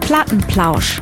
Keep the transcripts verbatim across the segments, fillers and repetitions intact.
Plattenplausch.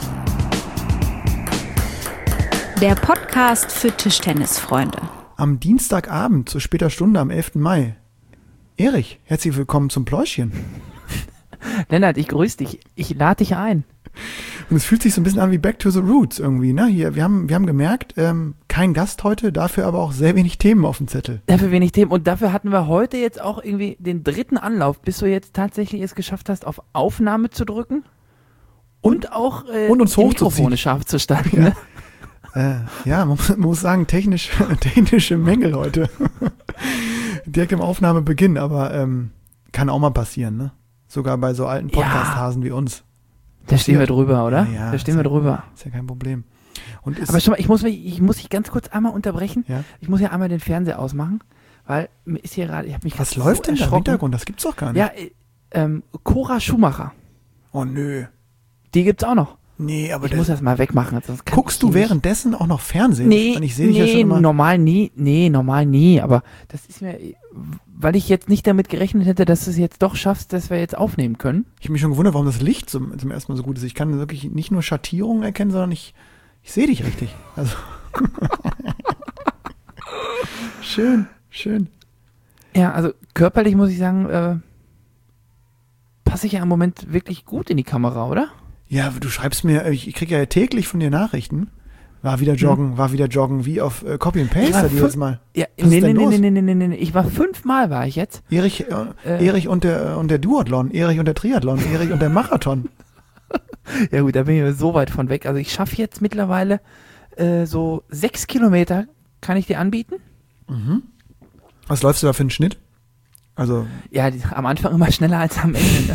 Der Podcast für Tischtennisfreunde. Am Dienstagabend zu später Stunde am elften Mai. Erich, herzlich willkommen zum Pläuschchen. Lennart, ich grüße dich. Ich lade dich ein. Und es fühlt sich so ein bisschen an wie Back to the Roots irgendwie, ne? Hier, wir haben, wir haben gemerkt, ähm, kein Gast heute, dafür aber auch sehr wenig Themen auf dem Zettel. Dafür wenig Themen. Und dafür hatten wir heute jetzt auch irgendwie den dritten Anlauf, bis du jetzt tatsächlich es geschafft hast, auf Aufnahme zu drücken und, und auch äh, und uns die hochzuziehen. Mikrofone scharf zu stellen. Ja. Ne? Äh, ja, man muss, man muss sagen, technisch, technische Mängel heute. Direkt im Aufnahmebeginn, aber ähm, kann auch mal passieren, ne? Sogar bei so alten Podcast-Hasen ja. wie uns. Da stehen wir drüber, oder? Ja, ja, da stehen wir ja, drüber. Ist ja kein Problem. Und ist aber schon mal, ich muss mich, ich muss dich ganz kurz einmal unterbrechen. Ja? Ich muss ja einmal den Fernseher ausmachen, weil mir ist hier gerade, ich habe mich Was so läuft denn da im erschrocken. Hintergrund? Das gibt's doch gar nicht. Ja, äh, ähm, Cora Schumacher. Oh nö. Die gibt's auch noch. Nee, aber ich das muss das mal wegmachen. Sonst kann guckst du nicht. währenddessen auch noch Fernsehen? Nee, ich sehe dich nee, ja schon immer. normal nie. Nee, normal nie. Aber das ist mir, weil ich jetzt nicht damit gerechnet hätte, dass du es jetzt doch schaffst, dass wir jetzt aufnehmen können. Ich habe mich schon gewundert, warum das Licht zum, zum ersten Mal so gut ist. Ich kann wirklich nicht nur Schattierungen erkennen, sondern ich, ich sehe dich richtig. Also schön, schön. Ja, also körperlich muss ich sagen, äh, passe ich ja im Moment wirklich gut in die Kamera, oder? Ja, du schreibst mir, ich kriege ja täglich von dir Nachrichten. War wieder joggen, hm. war wieder joggen, wie auf äh, Copy and Paste jedes Mal. Ja, Was nee, ist denn nee, los? nee, nee, nee, nee, nee, ich war fünfmal war ich jetzt. Erich, äh, Äh. Erich und der, und der Duathlon, Erich und der Triathlon, Erich und der Marathon. Ja gut, da bin ich so weit von weg. Also ich schaffe jetzt mittlerweile äh, so sechs Kilometer, kann ich dir anbieten. Mhm. Was läufst du da für einen Schnitt? Also Ja, die, am Anfang immer schneller als am Ende. Ne?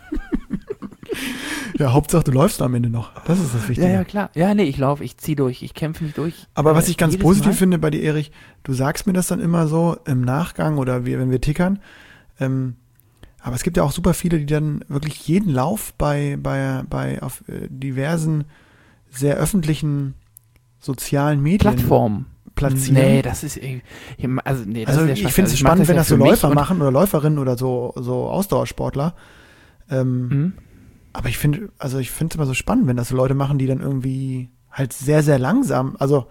ja, Hauptsache du läufst am Ende noch. Das ist das Wichtige. Ja, ja, klar. Ja, nee, ich laufe, ich ziehe durch, ich kämpfe mich durch. Aber äh, was ich ganz jedes positiv Mal. finde bei dir, Erich, du sagst mir das dann immer so im Nachgang oder wir, wenn wir tickern. Ähm, aber es gibt ja auch super viele, die dann wirklich jeden Lauf bei, bei, bei auf äh, diversen, sehr öffentlichen sozialen Medien Plattformen platzieren. Nee, das ist irgendwie, also nee, das Also ist ja ich scheiße. finde es Also ich mach spannend, wenn ja das so für mich Läufer und- machen oder Läuferinnen oder so, so Ausdauersportler. Ähm, Mhm. Aber ich finde, also ich finde es immer so spannend, wenn das so Leute machen, die dann irgendwie halt sehr, sehr langsam, also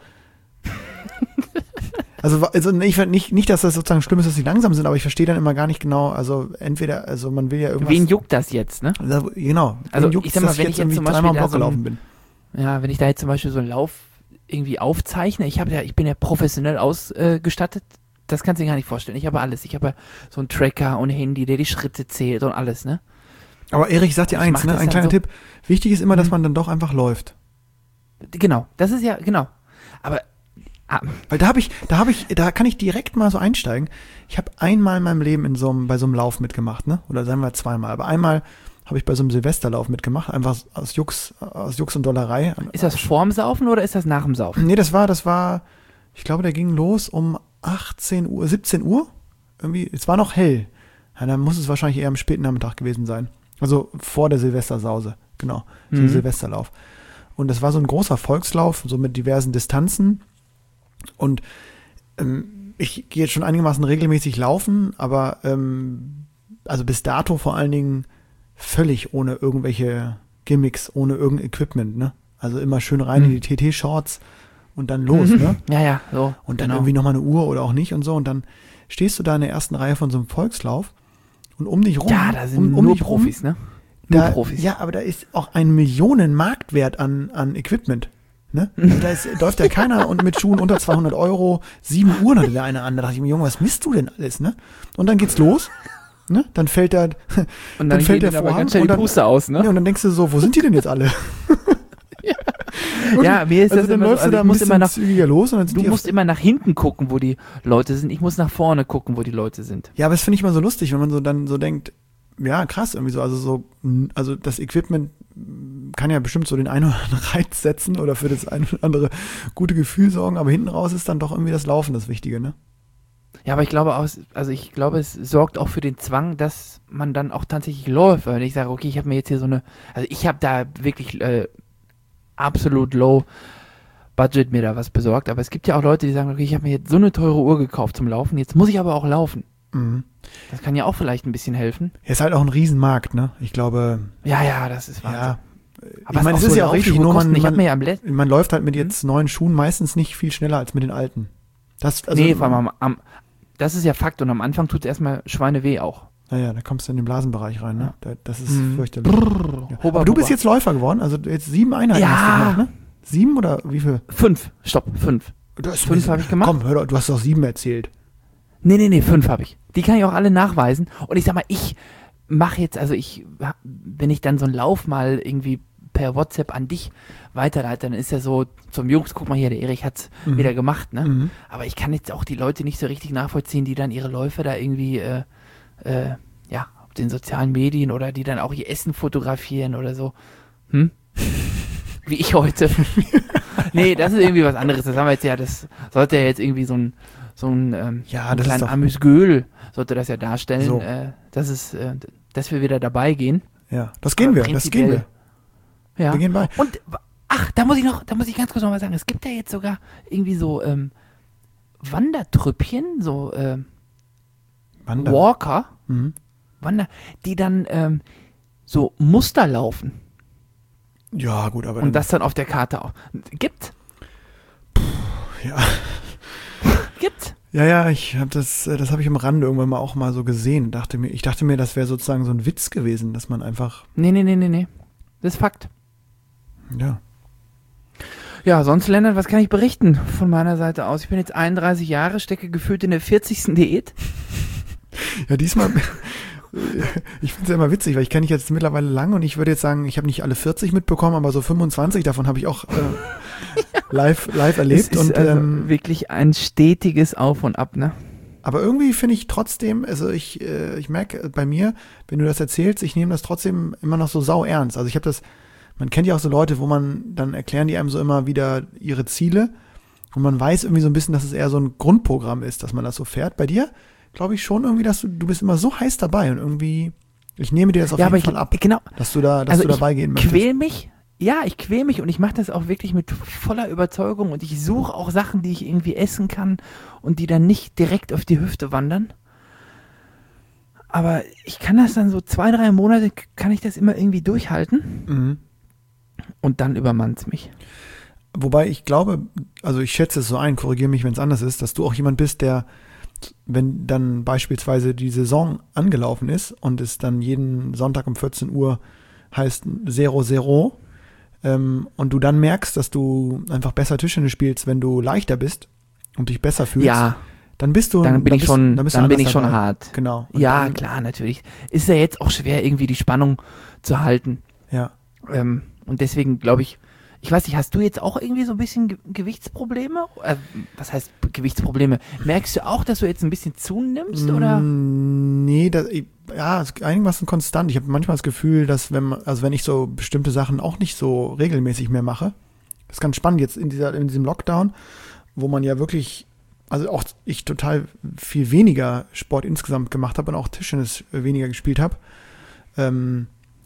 also, also ich find nicht, nicht, dass das sozusagen schlimm ist, dass sie langsam sind, aber ich verstehe dann immer gar nicht genau, also entweder, also man will ja irgendwas. Wen juckt das jetzt, ne? Also, genau. Also wen juckt's, ich sag mal, dass wenn ich jetzt jetzt irgendwie zum Beispiel dreimal am da Block so ein- gelaufen bin. Ja, wenn ich da jetzt zum Beispiel so einen Lauf irgendwie aufzeichne, ich habe ja, ich bin ja professionell ausgestattet, das kannst du dir gar nicht vorstellen. Ich habe alles. Ich habe ja so einen Tracker und ein Handy, der die Schritte zählt und alles, ne? Aber Erich, ich sag dir Ich eins, mach ne, das ein dann kleiner so- Tipp. Wichtig ist immer, dass Mhm. man dann doch einfach läuft. Genau, das ist ja, genau. Aber, ah, Weil da habe ich, da habe ich, da kann ich direkt mal so einsteigen. Ich habe einmal in meinem Leben in so einem, bei so einem Lauf mitgemacht, ne? Oder sagen wir zweimal. Aber einmal habe ich bei so einem Silvesterlauf mitgemacht, einfach aus Jux, aus Jux und Dollerei. ist das vorm Saufen oder ist das nach dem Saufen? Nee, das war, das war, ich glaube, der ging los um achtzehn Uhr, siebzehn Uhr. Irgendwie, es war noch hell. Ja, dann muss es wahrscheinlich eher am späten Nachmittag gewesen sein. Also vor der Silvestersause, genau. So ein Mhm. Silvesterlauf. Und das war so ein großer Volkslauf, so mit diversen Distanzen. Und ähm, ich gehe jetzt schon einigermaßen regelmäßig laufen, aber ähm, also bis dato vor allen Dingen völlig ohne irgendwelche Gimmicks, ohne irgendein Equipment, ne? Also immer schön rein Mhm. in die T T-Shorts und dann los, Mhm. ne? Ja, ja, so. Und dann genau. irgendwie nochmal eine Uhr oder auch nicht und so. Und dann stehst du da in der ersten Reihe von so einem Volkslauf und um dich rum. Ja, da sind um, um nur dich rum, Profis, ne? Nur da, Profis. Ja, aber da ist auch ein Millionen-Marktwert an, an Equipment. Ne? Und da ist, läuft ja keiner und mit Schuhen unter zweihundert Euro, sieben Uhren hatte der eine an. Da dachte ich mir, Junge, was misst du denn alles? Ne? Und dann geht's los. Ne? Dann fällt da, Und dann dann, fällt geht der ihnen aber Vorhang ganz schnell und die dann- Puste aus, ne? ja, und dann denkst du so, wo sind die denn jetzt alle? Ja, mir ist also das dann immer so, läufst also du da ich ein muss bisschen immer nach, zügiger los und dann sind du die auf- musst immer nach hinten gucken, wo die Leute sind. Ich muss nach vorne gucken, wo die Leute sind. Ja, aber das finde ich mal so lustig, wenn man so dann so denkt, ja, krass, irgendwie so, also so, mh, also das Equipment mh, kann ja bestimmt so den einen oder anderen Reiz setzen oder für das eine oder andere gute Gefühl sorgen, aber hinten raus ist dann doch irgendwie das Laufen das Wichtige, ne? Ja, aber ich glaube auch, also ich glaube, es sorgt auch für den Zwang, dass man dann auch tatsächlich läuft. Weil ich sage, okay, ich habe mir jetzt hier so eine, also ich habe da wirklich äh, absolut low Budget mir da was besorgt, aber es gibt ja auch Leute, die sagen, okay, ich habe mir jetzt so eine teure Uhr gekauft zum Laufen, jetzt muss ich aber auch laufen. Mhm. Das kann ja auch vielleicht ein bisschen helfen. Ja, ist halt auch ein Riesenmarkt, ne? Ich glaube, Ja, ja, das ist Wahnsinn. ja, Aber ich meine, es ist ja auch richtig, nur man, ich hab man, mir ja am Let- man läuft halt mit jetzt neuen Schuhen meistens nicht viel schneller als mit den alten. Das, also, nee, vor allem am, am, das ist ja Fakt und am Anfang tut es erstmal Schweineweh auch. Naja, da kommst du in den Blasenbereich rein, ne? Ja. Da, das ist Mhm. fürchterlich. Brrr, Ja. Huber, Aber du bist Huber. jetzt Läufer geworden, also jetzt sieben Einheiten Ja. hast du gemacht, ne? Sieben oder wie viel? Fünf, stopp, fünf. Du hast Fünf habe ich gemacht. Komm, hör doch, du hast doch sieben erzählt. Nee, nee, nee, fünf habe ich. Die kann ich auch alle nachweisen. Und ich sag mal, ich mache jetzt, also ich, wenn ich dann so einen Lauf mal irgendwie per WhatsApp an dich weiterleite, dann ist ja so zum Jungs, guck mal hier, der Erich hat's Mhm. wieder gemacht, ne? Mhm. Aber ich kann jetzt auch die Leute nicht so richtig nachvollziehen, die dann ihre Läufe da irgendwie, äh, äh, ja, auf den sozialen Medien oder die dann auch ihr Essen fotografieren oder so. Hm? Wie ich heute. Nee, das ist irgendwie was anderes. Das haben wir jetzt ja, das sollte ja jetzt irgendwie so ein, so ein, ähm, Ja, ein das ist kleinen doch- Amüsgöl sollte das ja darstellen, So. äh, dass es, äh, dass wir wieder dabei gehen. Ja, das gehen Aber wir, das gehen wir. Ja. Wir gehen bei. Und ach, da muss ich noch, da muss ich ganz kurz noch mal sagen, es gibt ja jetzt sogar irgendwie so ähm, Wandertrüppchen, so ähm, Wander. Walker, Mhm. Wander, die dann ähm, so Muster laufen Ja, gut, aber und das dann auf der Karte auch. Gibt? ja. Gibt? Ja, ja, ich habe das, äh, das habe ich am Rande irgendwann mal auch mal so gesehen. Dachte mir, ich dachte mir, das wäre sozusagen so ein Witz gewesen, dass man einfach, Nee, nee, nee, nee, nee. Das ist Fakt. ja. Ja, sonst, Lennart, was kann ich berichten von meiner Seite aus? Ich bin jetzt einunddreißig Jahre, stecke gefühlt in der vierzigsten Diät. Ja, diesmal, ich finde es ja immer witzig, weil ich kenne dich jetzt mittlerweile lang und ich würde jetzt sagen, ich habe nicht alle vierzig mitbekommen, aber so fünfundzwanzig davon habe ich auch äh, live, live erlebt. Es ist Und, also ähm, wirklich ein stetiges Auf und Ab, ne? aber irgendwie finde ich trotzdem, also ich, äh, ich merke bei mir, wenn du das erzählst, ich nehme das trotzdem immer noch so sau ernst. Also ich habe das, man kennt ja auch so Leute, wo man, dann erklären die einem so immer wieder ihre Ziele und man weiß irgendwie so ein bisschen, dass es eher so ein Grundprogramm ist, dass man das so fährt. Bei dir glaube ich schon irgendwie, dass du, du bist immer so heiß dabei und irgendwie, ich nehme dir das auf Ja, jeden aber ich, Fall ab, genau, dass du da, dass also du dabei gehen ich möchtest. quäl mich, ja, ich quäl mich und ich mache das auch wirklich mit voller Überzeugung und ich suche auch Sachen, die ich irgendwie essen kann und die dann nicht direkt auf die Hüfte wandern. Aber ich kann das dann so zwei, drei Monate, kann ich das immer irgendwie durchhalten Mhm. und dann übermannt's mich. Wobei ich glaube, also ich schätze es so ein, korrigiere mich, wenn es anders ist, dass du auch jemand bist, der, wenn dann beispielsweise die Saison angelaufen ist und es dann jeden Sonntag um vierzehn Uhr heißt Zero Zero ähm, und du dann merkst, dass du einfach besser Tischtennis spielst, wenn du leichter bist und dich besser fühlst, Ja, dann bist du dann bin ich bist, schon, dann, bist du dann bin anders ich schon dabei. hart. Genau. Und Ja, dann, klar, natürlich. Ist ja jetzt auch schwer, irgendwie die Spannung zu halten. Ja. Ähm, und deswegen glaube ich, ich weiß nicht, hast du jetzt auch irgendwie so ein bisschen Ge Gewichtsprobleme? Äh, was heißt Gewichtsprobleme? Merkst du auch, dass du jetzt ein bisschen zunimmst, oder? Mm, Nee, das, ich- ja, es ist einigermaßen konstant. Ich habe manchmal das Gefühl, dass wenn man, also wenn ich so bestimmte Sachen auch nicht so regelmäßig mehr mache, das ist ganz spannend jetzt in dieser, in diesem Lockdown, wo man ja wirklich, also auch ich total viel weniger Sport insgesamt gemacht habe und auch Tischtennis weniger gespielt habe, ähm,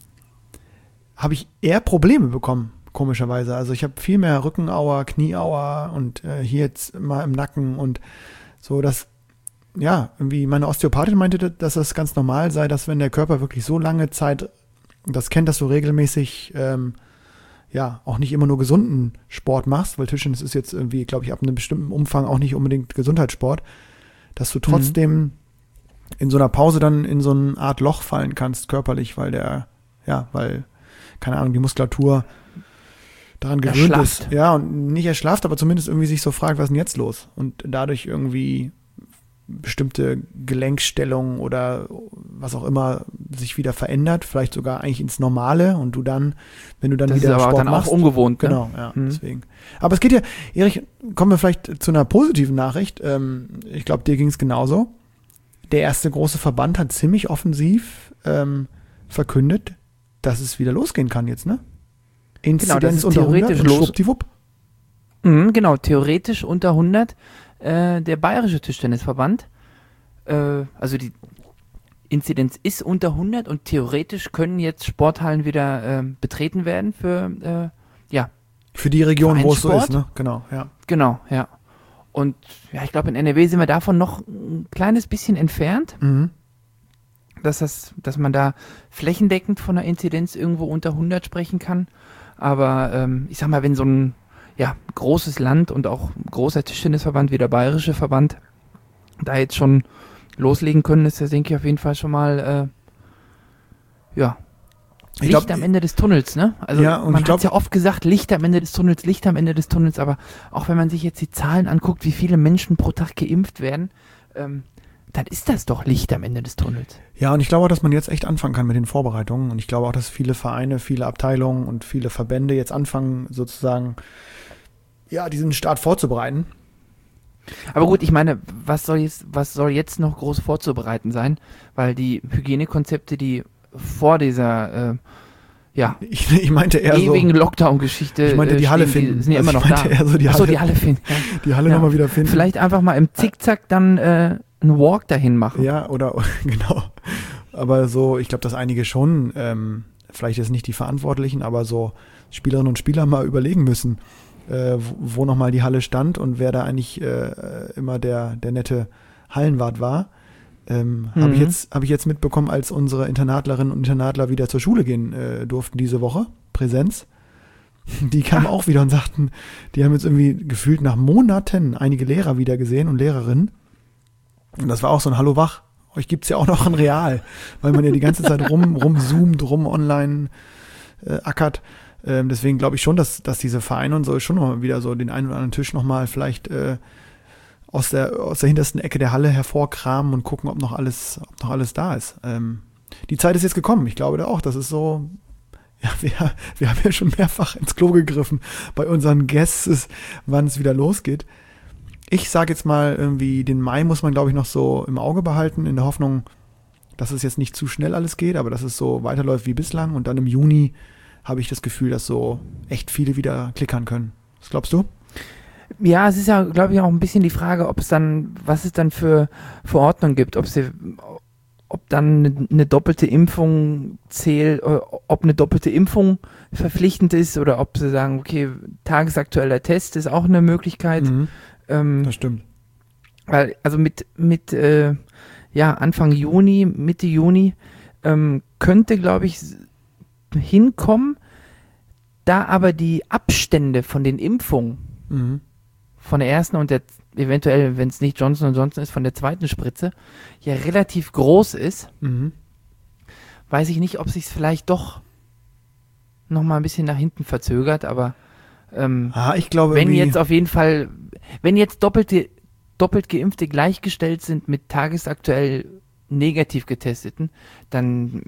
habe ich eher Probleme bekommen, komischerweise. Also ich habe viel mehr Rückenauer, Knieauer und äh, hier jetzt mal im Nacken und so, dass ja, irgendwie meine Osteopathin meinte, dass das ganz normal sei, dass wenn der Körper wirklich so lange Zeit das kennt, dass du regelmäßig ähm, ja auch nicht immer nur gesunden Sport machst, weil Tischtennis ist jetzt irgendwie, glaube ich, ab einem bestimmten Umfang auch nicht unbedingt Gesundheitssport, dass du trotzdem in so einer Pause dann in so eine Art Loch fallen kannst, körperlich, weil der, ja, weil, keine Ahnung, die Muskulatur daran gewöhnt Erschlafft. ist. Ja, und nicht erschlafft, aber zumindest irgendwie sich so fragt, was ist denn jetzt los? Und dadurch irgendwie bestimmte Gelenkstellungen oder was auch immer sich wieder verändert, vielleicht sogar eigentlich ins Normale und du dann, wenn du dann Das ist wieder aber Sport dann machst, auch ungewohnt, ne? genau, ja, Mhm. deswegen. Aber es geht ja, Erich, kommen wir vielleicht zu einer positiven Nachricht. Ähm, ich glaube, dir ging es genauso. Der erste große Verband hat ziemlich offensiv ähm, verkündet, dass es wieder losgehen kann jetzt, ne? Genau, das ist unter hundert theoretisch und los. schwuppdiwupp. Mhm, genau, theoretisch unter hundert. Äh, der Bayerische Tischtennisverband, äh, also die Inzidenz ist unter hundert und theoretisch können jetzt Sporthallen wieder äh, betreten werden für, äh, ja, Für die Region, wo es so ist, Vereinssport? ne? Genau, ja. genau, ja. Und ja, ich glaube, in N R W sind wir davon noch ein kleines bisschen entfernt. Mhm. dass das, dass man da flächendeckend von einer Inzidenz irgendwo unter hundert sprechen kann. Aber ähm, ich sag mal, wenn so ein ja, großes Land und auch ein großer Tischtennisverband wie der Bayerische Verband da jetzt schon loslegen können, ist das, denke ich, auf jeden Fall schon mal äh, ja, Ich Licht glaub, am Ende des Tunnels, ne? Also Ja, und man ich glaub- hat ja oft gesagt, Licht am Ende des Tunnels, Licht am Ende des Tunnels, aber auch wenn man sich jetzt die Zahlen anguckt, wie viele Menschen pro Tag geimpft werden, ähm, dann ist das doch Licht am Ende des Tunnels. Ja, und ich glaube auch, dass man jetzt echt anfangen kann mit den Vorbereitungen. Und ich glaube auch, dass viele Vereine, viele Abteilungen und viele Verbände jetzt anfangen, sozusagen, ja, diesen Start vorzubereiten. Aber gut, ich meine, was soll jetzt, was soll jetzt noch groß vorzubereiten sein? Weil die Hygienekonzepte, die vor dieser äh, ja, Ich, ich meinte eher ewigen so, Lockdown-Geschichte ich meinte die äh, Halle stehen, finden. die sind ja Also immer ich noch meinte da. eher so die Ach so, Halle- die Halle finden. Ja. die Halle Ja. nochmal wieder finden. Vielleicht einfach mal im Zickzack dann äh, einen Walk dahin machen. Ja, oder, genau. Aber so, ich glaube, dass einige schon, ähm, vielleicht jetzt nicht die Verantwortlichen, aber so Spielerinnen und Spieler mal überlegen müssen, äh, wo, wo nochmal die Halle stand und wer da eigentlich äh, immer der, der nette Hallenwart war. Ähm, Mhm. Habe ich jetzt, habe ich jetzt mitbekommen, als unsere Internatlerinnen und Internatler wieder zur Schule gehen äh, durften diese Woche, Präsenz. Die kamen auch wieder und sagten, die haben jetzt irgendwie gefühlt nach Monaten einige Lehrer wieder gesehen und Lehrerinnen. Und das war auch so ein Hallo wach. Euch gibt's ja auch noch in real, weil man ja die ganze Zeit rum, rumzoomt, rum online äh, ackert. Ähm, deswegen glaube ich schon, dass, dass diese Vereine und so schon noch mal wieder so den einen oder anderen Tisch nochmal vielleicht äh, aus der, aus der hintersten Ecke der Halle hervorkramen und gucken, ob noch alles, ob noch alles da ist. Ähm, die Zeit ist jetzt gekommen. Ich glaube da auch, das ist so, ja, wir, wir haben ja schon mehrfach ins Klo gegriffen bei unseren Guests, wann es wieder losgeht. Ich sage jetzt mal, irgendwie den Mai muss man, glaube ich, noch so im Auge behalten, in der Hoffnung, dass es jetzt nicht zu schnell alles geht, aber dass es so weiterläuft wie bislang. Und dann im Juni habe ich das Gefühl, dass so echt viele wieder klickern können. Was glaubst du? Ja, es ist ja, glaube ich, auch ein bisschen die Frage, ob es dann, was es dann für Verordnungen gibt, ob sie, ob dann eine, eine doppelte Impfung zählt, ob eine doppelte Impfung verpflichtend ist oder ob sie sagen, okay, tagesaktueller Test ist auch eine Möglichkeit. Mhm, Ähm, das stimmt. weil, also mit, mit äh, ja, Anfang Juni, Mitte Juni ähm, könnte, glaube ich, s- hinkommen, da aber die Abstände von den Impfungen Mhm. von der ersten und der eventuell, wenn es nicht Johnson und Johnson ist, von der zweiten Spritze ja relativ groß ist, Mhm. weiß ich nicht, ob sich es vielleicht doch noch mal ein bisschen nach hinten verzögert, aber ähm, Ah, ich glaube wenn irgendwie- jetzt auf jeden Fall, wenn jetzt doppelte, doppelt Geimpfte gleichgestellt sind mit tagesaktuell negativ getesteten, dann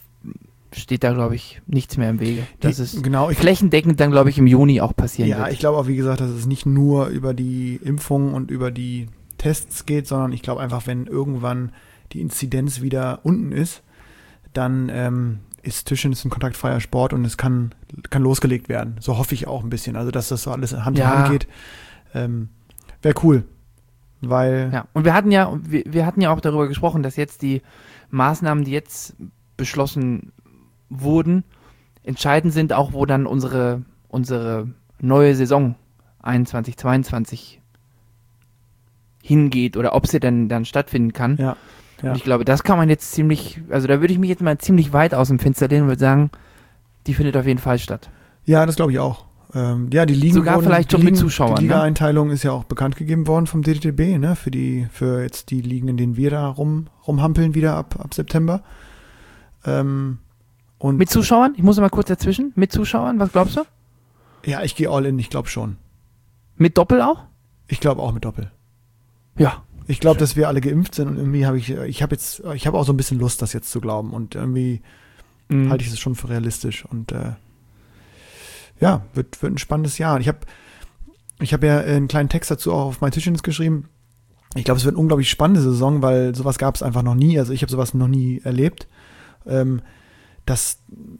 steht da, glaube ich, nichts mehr im Wege. Das Die- ist genau, ich, flächendeckend dann, glaube ich, im Juni auch passieren ja, wird. ich glaube auch, wie gesagt, dass es nicht nur über die Impfung und über die Tests geht, sondern ich glaube einfach, wenn irgendwann die Inzidenz wieder unten ist, dann ähm, ist Tischtennis ein kontaktfreier Sport und es kann, kann losgelegt werden. So hoffe ich auch ein bisschen. Also, dass das so alles Hand in Ja. Hand geht. Ähm, Wäre cool. Weil, Ja, und wir hatten ja, wir, wir hatten ja auch darüber gesprochen, dass jetzt die Maßnahmen, die jetzt beschlossen wurden, entscheidend sind, auch wo dann unsere, unsere neue Saison einundzwanzig zweiundzwanzig hingeht oder ob sie denn dann stattfinden kann. ja, ja. Und ich glaube, das kann man jetzt ziemlich, also da würde ich mich jetzt mal ziemlich weit aus dem Fenster lehnen und würde sagen, die findet auf jeden Fall statt. Ja, das glaube ich auch. Ähm, ja, die Ligen Sogar wurden, vielleicht die schon mit Ligen, Zuschauern, Die ne? Liga-Einteilung ist ja auch bekannt gegeben worden vom D T B, ne? Für die, für jetzt die Ligen, in denen wir da rum, rumhampeln wieder ab, ab September. Ähm, und Mit Zuschauern? Ich muss mal kurz dazwischen. Mit Zuschauern, was glaubst du? ja, ich gehe all in, ich glaube schon. Mit Doppel auch? Ich glaube auch mit Doppel. Ja. Ich glaube, dass wir alle geimpft sind und irgendwie habe ich, ich habe jetzt, ich habe auch so ein bisschen Lust, das jetzt zu glauben und irgendwie Mhm. halte ich es schon für realistisch und äh, ja, wird, wird ein spannendes Jahr. Und ich habe ich habe ja einen kleinen Text dazu auch auf mein Tischtennis geschrieben. Ich glaube, es wird eine unglaublich spannende Saison, weil sowas gab es einfach noch nie. Also ich habe sowas noch nie erlebt. Ähm, dass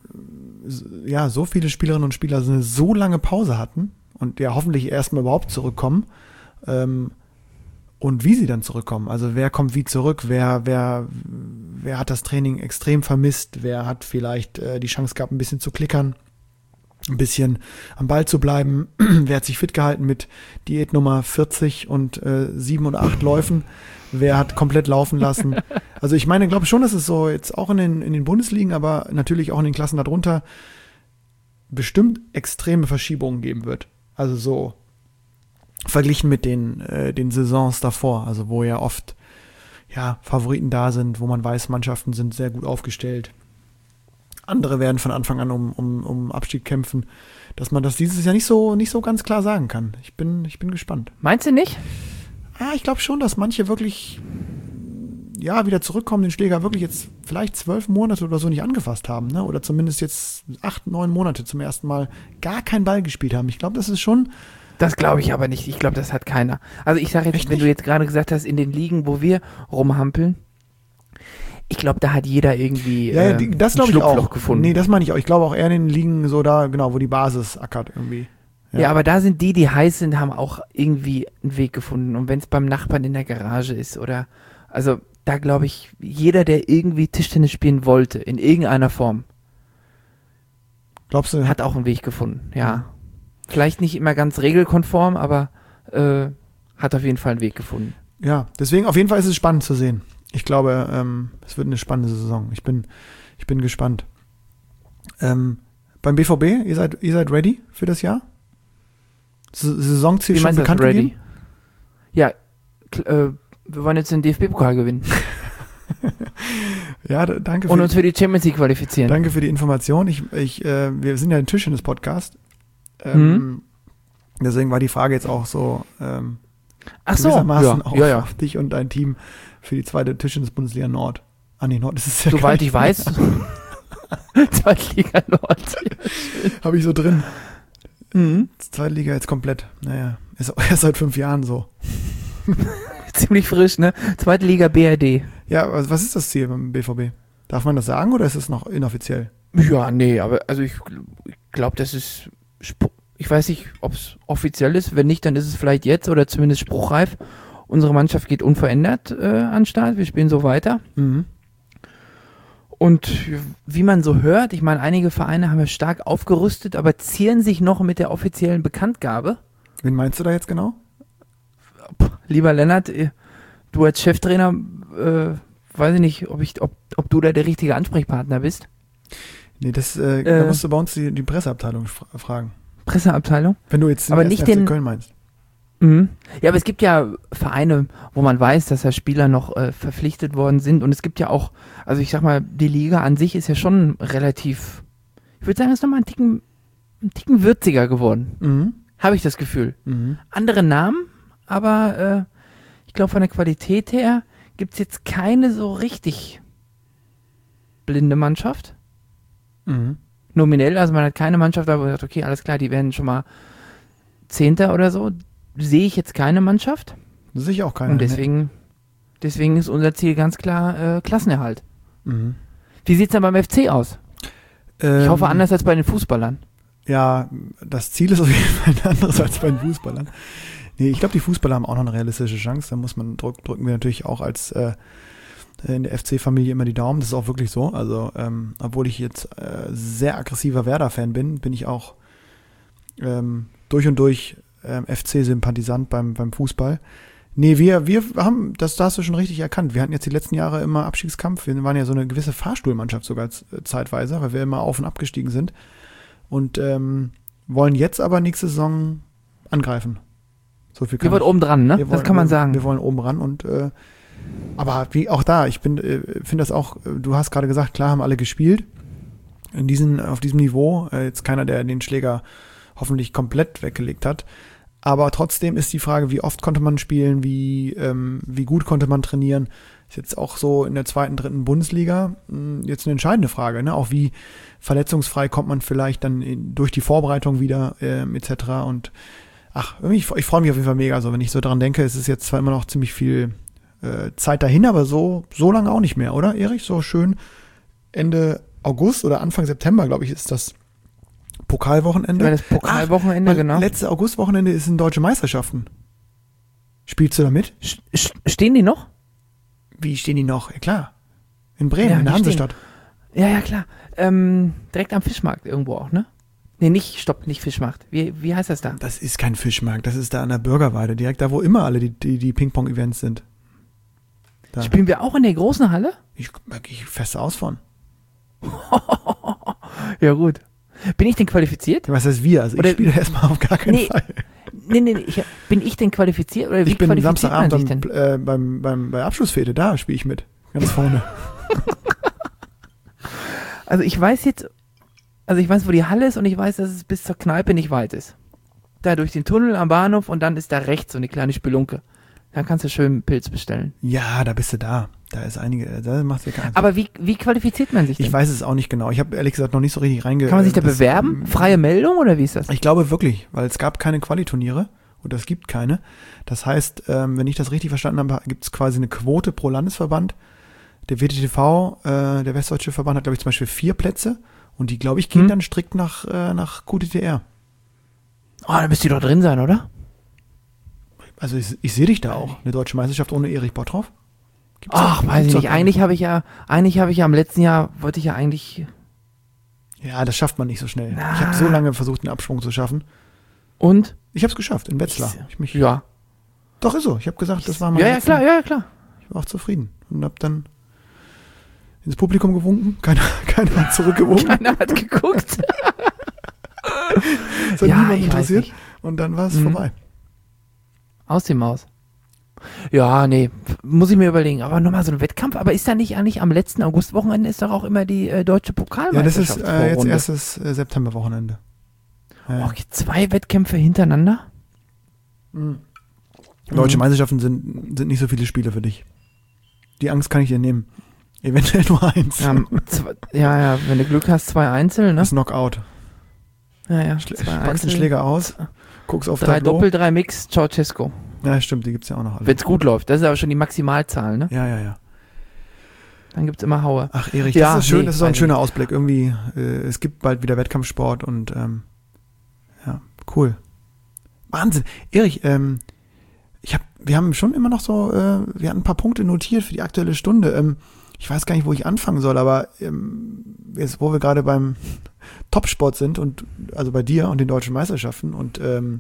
ja so viele Spielerinnen und Spieler so eine so lange Pause hatten und ja hoffentlich erstmal überhaupt zurückkommen. Ähm, und wie sie dann zurückkommen. Also wer kommt wie zurück, wer, wer, wer hat das Training extrem vermisst, wer hat vielleicht äh, die Chance gehabt, ein bisschen zu klickern, ein bisschen am Ball zu bleiben, wer hat sich fit gehalten mit Diät Nummer vierzig und äh, sieben oder acht Läufen, wer hat komplett laufen lassen. Also ich meine, glaube schon, dass es so jetzt auch in den, in den Bundesligen, aber natürlich auch in den Klassen darunter bestimmt extreme Verschiebungen geben wird. Also so verglichen mit den, äh, den Saisons davor, also wo ja oft ja, Favoriten da sind, wo man weiß, Mannschaften sind sehr gut aufgestellt. Andere werden von Anfang an um, um, um Abstieg kämpfen, dass man das dieses Jahr nicht so, nicht so ganz klar sagen kann. Ich bin, ich bin gespannt. Meinst du nicht? Ja, ich glaube schon, dass manche wirklich ja, wieder zurückkommen, den Schläger wirklich jetzt vielleicht zwölf Monate oder so nicht angefasst haben, ne? Oder zumindest jetzt acht, neun Monate zum ersten Mal gar keinen Ball gespielt haben. Ich glaube, das ist schon. Das glaube ich aber nicht. Ich glaube, das hat keiner. Also ich sage jetzt, Echt wenn nicht? du jetzt gerade gesagt hast, in den Ligen, wo wir rumhampeln, ich glaube, da hat jeder irgendwie Ja, ja, äh, die, das ein glaube ich Schlupfloch auch. gefunden. Nee, das meine ich auch. Ich glaube auch eher in den Ligen so da, genau, wo die Basis ackert irgendwie. Ja. Ja. aber da sind die, die heiß sind, haben auch irgendwie einen Weg gefunden. Und wenn es beim Nachbarn in der Garage ist oder, also da glaube ich, jeder, der irgendwie Tischtennis spielen wollte, in irgendeiner Form, Glaubst du? hat auch einen Weg gefunden, ja. Vielleicht nicht immer ganz regelkonform, aber äh, hat auf jeden Fall einen Weg gefunden. Ja, deswegen auf jeden Fall ist es spannend zu sehen. Ich glaube, ähm, es wird eine spannende Saison. Ich bin, ich bin gespannt. Ähm, beim B V B, ihr seid, ihr seid ready für das Jahr? S- Saisonziel Wie schon meinst du das, bekannt ready? gegeben? Ja, kl- äh, wir wollen jetzt den D F B-Pokal gewinnen Ja, d- danke und für, uns für die Champions League qualifizieren. danke für die Information. Ich, ich, äh, wir sind ja ein Tischtennis-Podcast. Ähm, Mhm. Deswegen war die Frage jetzt auch so ähm, Ach so, gewissermaßen ja, auf, ja, ja. auf dich und dein Team für die zweite Tischtennis-Bundesliga Nord. Ah nee, Nord ist es ja gar Soweit nicht. ich weiß, Zweitliga Nord. Habe ich so drin. Mhm. Zweite Liga jetzt komplett. Naja, ist auch erst seit fünf Jahren so. Ziemlich frisch, ne? Zweite Liga B R D. Ja, also was ist das Ziel beim B V B? Darf man das sagen oder ist es noch inoffiziell? Ja, nee, aber also ich, ich glaube, das ist, Spr- ich weiß nicht, ob es offiziell ist. Wenn nicht, dann ist es vielleicht jetzt oder zumindest spruchreif. Unsere Mannschaft geht unverändert äh, an den Start. Wir spielen so weiter. Mhm. Und wie man so hört, ich meine, einige Vereine haben ja stark aufgerüstet, aber zieren sich noch mit der offiziellen Bekanntgabe. Wen meinst du da jetzt genau? Lieber Lennart, äh, du als Cheftrainer, äh, weiß ich nicht, ob, ich, ob, ob du da der richtige Ansprechpartner bist. Nee, das äh, Äh. da musst du bei uns die, die Presseabteilung fra- fragen. Presseabteilung. Wenn du jetzt den Aber ersten nicht F C den- Köln meinst. Mhm. Ja, aber es gibt ja Vereine, wo man weiß, dass da Spieler noch äh, verpflichtet worden sind. Und es gibt ja auch, also ich sag mal, die Liga an sich ist ja schon relativ, ich würde sagen, es ist nochmal ein Ticken, ein Ticken würziger geworden. Mhm. Habe ich das Gefühl. Mhm. Andere Namen, aber äh, ich glaube, von der Qualität her gibt es jetzt keine so richtig blinde Mannschaft. Mhm. Nominell, also man hat keine Mannschaft, aber man sagt, okay, alles klar, die werden schon mal Zehnter oder so. Sehe ich jetzt keine Mannschaft. Das sehe ich auch keiner. Und deswegen, deswegen ist unser Ziel ganz klar äh, Klassenerhalt. Ne? Mhm. Wie sieht es denn beim F C aus? Ich Ähm, hoffe anders als bei den Fußballern. Ja, das Ziel ist auf jeden Fall ein anderes als bei den Fußballern. Nee, ich glaube, die Fußballer haben auch noch eine realistische Chance. Da muss man drück, drücken wir natürlich auch als äh, in der F C-Familie immer die Daumen. Das ist auch wirklich so. Also, ähm, obwohl ich jetzt äh, sehr aggressiver Werder-Fan bin, bin ich auch ähm, durch und durch ähm, F C-Sympathisant beim, beim Fußball. Nee, wir, wir haben, das, das hast du schon richtig erkannt. Wir hatten jetzt die letzten Jahre immer Abstiegskampf. Wir waren ja so eine gewisse Fahrstuhlmannschaft sogar z- zeitweise, weil wir immer auf und abgestiegen sind. Und ähm, wollen jetzt aber nächste Saison angreifen. So viel kann Ihr wollt ich- oben dran, ne? wir wollen- das kann man wir, sagen. Wir wollen oben ran und äh, aber wie auch da, ich bin, äh, finde das auch, äh, du hast gerade gesagt, klar haben alle gespielt. In diesen, auf diesem Niveau, äh, jetzt keiner, der den Schläger hoffentlich komplett weggelegt hat. Aber trotzdem ist die Frage, wie oft konnte man spielen, wie, ähm, wie gut konnte man trainieren. Ist jetzt auch so in der zweiten, dritten Bundesliga mh, jetzt eine entscheidende Frage, ne? Auch wie verletzungsfrei kommt man vielleicht dann in, durch die Vorbereitung wieder, ähm, et cetera. Und ach, irgendwie, ich, ich freue mich auf jeden Fall mega. Also wenn ich so dran denke, es ist jetzt zwar immer noch ziemlich viel äh, Zeit dahin, aber so, so lange auch nicht mehr, oder, Erich? So schön Ende August oder Anfang September, glaube ich, ist das Pokalwochenende. Ja, das Pokalwochenende, Ach, genau. Letzte Augustwochenende ist in Deutsche Meisterschaften. Spielst du da mit? Sch- sch- Stehen die noch? Wie stehen die noch? Ja, klar. In Bremen, Ja, in der die Hansestadt. Ja, ja, klar. Ähm, direkt am Fischmarkt irgendwo auch, ne? Nee, nicht, stopp, nicht Fischmarkt. Wie, wie heißt das da? Das ist kein Fischmarkt, das ist da an der Bürgerweide, direkt da, wo immer alle die, die, die Ping-Pong-Events sind. Da. Spielen wir auch in der großen Halle? Ich, da gehe ich fest aus von. Ja, gut. Bin ich denn qualifiziert? Was heißt wir? Also Oder- ich spiele erstmal auf gar keinen Nee, Fall. Nee, nee, nee. Ich, bin ich denn qualifiziert? Oder wie Ich bin qualifiziert man sich Samstagabend denn? am, äh, beim, beim, bei Abschlussfete, da spiele ich mit. Ganz vorne. Also ich weiß jetzt, also ich weiß, wo die Halle ist und ich weiß, dass es bis zur Kneipe nicht weit ist. Da durch den Tunnel am Bahnhof und dann ist da rechts so eine kleine Spelunke. Dann kannst du schön einen Pilz bestellen. Ja, da bist du da. Da ist einige, da macht dir keinen Aber wie, wie qualifiziert man sich denn? Ich weiß es auch nicht genau. Ich habe ehrlich gesagt noch nicht so richtig reinge... Kann man sich da das- bewerben? Freie Meldung oder wie ist das? Ich glaube wirklich, weil es gab keine Qualiturniere oder es gibt keine. Das heißt, ähm, wenn ich das richtig verstanden habe, gibt es quasi eine Quote pro Landesverband. Der W T T V, äh, der Westdeutsche Verband, hat glaube ich zum Beispiel vier Plätze und die, glaube ich, gehen Hm. dann strikt nach, äh, nach Q T T R. Oh, da müsst ihr doch drin sein, oder? Also ich, ich sehe dich da auch. Eine deutsche Meisterschaft ohne Erich Bottroff. Gibt's Ach, doch- weiß ich gibt's doch nicht. gar Eigentlich habe ich ja, eigentlich habe ich ja im letzten Jahr, wollte ich ja eigentlich, Ja, das schafft man nicht so schnell. Na. Ich habe so lange versucht, einen Absprung zu schaffen. und? Ich habe es geschafft, in Wetzlar. Ich mich, Ja. Doch, ist so. Ich habe gesagt, das war mein Ja, ja, letzten- klar, ja, ja, klar. Ich war auch zufrieden und habe dann ins Publikum gewunken. Keiner, keiner hat zurückgewunken. Keiner hat geguckt. Das hat Ja, niemand ich weiß interessiert. nicht. Und dann war es Mhm. vorbei. Aus dem Maus. Ja, nee, muss ich mir überlegen. Aber nochmal so ein Wettkampf. Aber ist da nicht eigentlich am letzten Augustwochenende ist doch auch immer die äh, deutsche Ja, das Pokalmeisterschaft? ist äh, jetzt erstes äh, Septemberwochenende. Ja. Okay, zwei Wettkämpfe hintereinander? Mhm. Deutsche Mhm. Meisterschaften sind, sind nicht so viele Spiele für dich. Die Angst kann ich dir nehmen. Eventuell nur eins. Ja, zwei, ja, ja, wenn du Glück hast, zwei Einzel, ne? Das Knockout. Ja, ja, Schlä zwei packst den Einzel, Schläger aus, guckst auf drei Tableau. Doppel, drei Mix, Ceausescu. Ja, stimmt, die gibt's ja auch noch alle. Wenn es gut läuft. Das ist aber schon die Maximalzahl, ne? Ja, ja, ja. Dann gibt's immer Haue. Ach, Erich, Ja, das ist schön, nee, das ist so ein weiß schöner Ausblick. Irgendwie, äh, es gibt bald wieder Wettkampfsport und ähm, ja, cool. Wahnsinn. Erich, ähm, ich hab, wir haben schon immer noch so, äh, wir hatten ein paar Punkte notiert für die aktuelle Stunde. Ähm, ich weiß gar nicht, wo ich anfangen soll, aber ähm, jetzt, wo wir gerade beim Topsport sind und also bei dir und den deutschen Meisterschaften und ähm,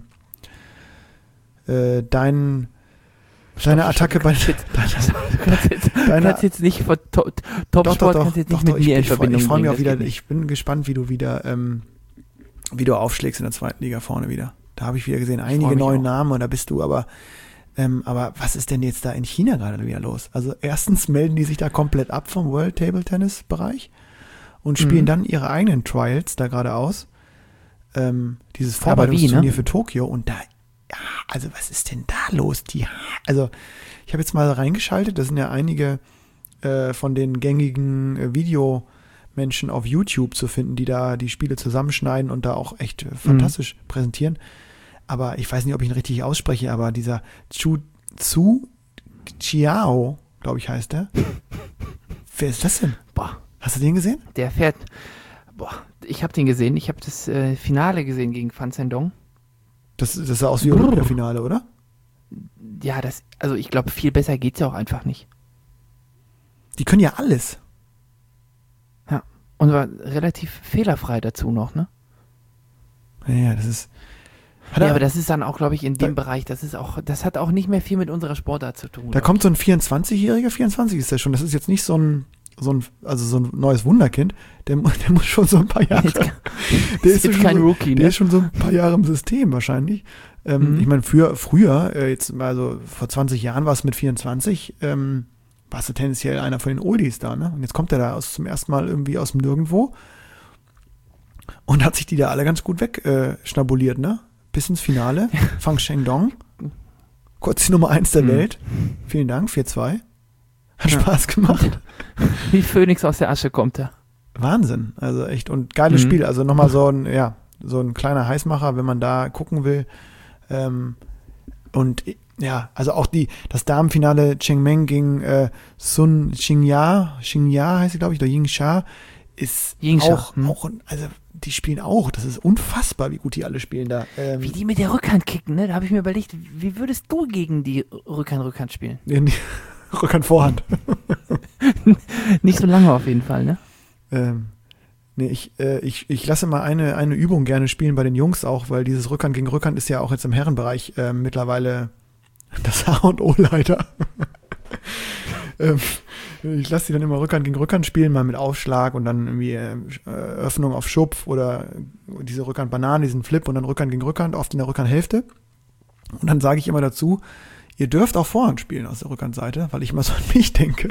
äh, dein deine Attacke bei Du kannst jetzt, deine, kannst jetzt nicht von to Doch, Topsport doch, kannst jetzt doch, nicht doch, mit ich, mir in ich, freu- Verbindung ich freue mich bringen, auch das wieder, geht nicht. ich bin gespannt, wie du wieder, ähm, wie du aufschlägst in der zweiten Liga vorne wieder. Da habe ich wieder gesehen, einige mich neue auch. Namen und da bist du, aber, ähm, aber was ist denn jetzt da in China gerade wieder los? Also erstens melden die sich da komplett ab vom World Table Tennis Bereich und spielen Mhm. dann ihre eigenen Trials da gerade aus. Ähm, dieses Aber wie, Vorbereitungsturnier ne? für Tokio und da, ja, also was ist denn da los? Die, also ich habe jetzt mal reingeschaltet, das sind ja einige äh, von den gängigen äh, Videomenschen auf YouTube zu finden, die da die Spiele zusammenschneiden und da auch echt äh, fantastisch präsentieren. Aber ich weiß nicht, ob ich ihn richtig ausspreche, aber dieser Chu Zu Chiao, glaube ich, heißt der. Wer ist das denn? Boah, Hast du den gesehen? der fährt. Boah, ich habe den gesehen. Ich habe das äh, Finale gesehen gegen Fan Zhendong. Das, das sah aus wie Olympiafinale, oder? Ja, das, also ich glaube, viel besser geht's ja auch einfach nicht. Die können ja alles. Ja. Und war relativ fehlerfrei dazu noch, ne? Ja, ja, das ist. Hat Ja, er, aber das ist dann auch, glaube ich, in dem Da- Bereich, das ist auch, das hat auch nicht mehr viel mit unserer Sportart zu tun. da glaub kommt so ein vierundzwanzigjähriger, vierundzwanzig ist der schon. Das ist jetzt nicht so ein, so ein, also so ein neues Wunderkind. Der, mu- der muss schon so ein paar Jahre. Jetzt- der ich. Ist jetzt schon kein so, Rookie, Der ne? ist schon so ein paar Jahre im System wahrscheinlich. Ähm, Mhm. Ich meine, früher, früher, äh, jetzt mal so vor zwanzig Jahren war es mit vierundzwanzig, ähm, warst du tendenziell einer von den Oldies da, ne? Und jetzt kommt er da aus, zum ersten Mal irgendwie aus dem Nirgendwo und hat sich die da alle ganz gut wegschnabuliert, äh, schnabuliert, ne? Bis ins Finale. Fang Shendong. Kurz die Nummer eins der Mhm. Welt. Vielen Dank, vier zwei. Hat Ja. Spaß gemacht. Wie Phönix aus der Asche kommt er. Wahnsinn. Also echt. Und geiles Mhm. Spiel. Also nochmal so ein, ja, so ein kleiner Heißmacher, wenn man da gucken will. Ähm, und ja, also auch die, das Damenfinale Chengmeng gegen äh, Sun Xingya, Xingya heißt sie, glaube ich, oder Yingsha, ist Yingsha, auch, hm. auch, also die spielen auch. Das ist unfassbar, wie gut die alle spielen da. Ähm, Wie die mit der Rückhand kicken, ne? Da habe ich mir überlegt, wie würdest du gegen die Rückhand-Rückhand spielen? in die Rückhand, Vorhand. Nicht so lange auf jeden Fall, ne? Ähm, nee, ich, äh, ich, ich lasse mal eine, eine Übung gerne spielen bei den Jungs auch, weil dieses Rückhand gegen Rückhand ist ja auch jetzt im Herrenbereich äh, mittlerweile das H und O leider. ähm, ich lasse die dann immer Rückhand gegen Rückhand spielen, mal mit Aufschlag und dann irgendwie äh, Öffnung auf Schupf oder diese Rückhand-Banane, diesen Flip und dann Rückhand gegen Rückhand, oft in der Rückhandhälfte. Und dann sage ich immer dazu, ihr dürft auch Vorhand spielen aus der Rückhandseite, weil ich immer so an mich denke,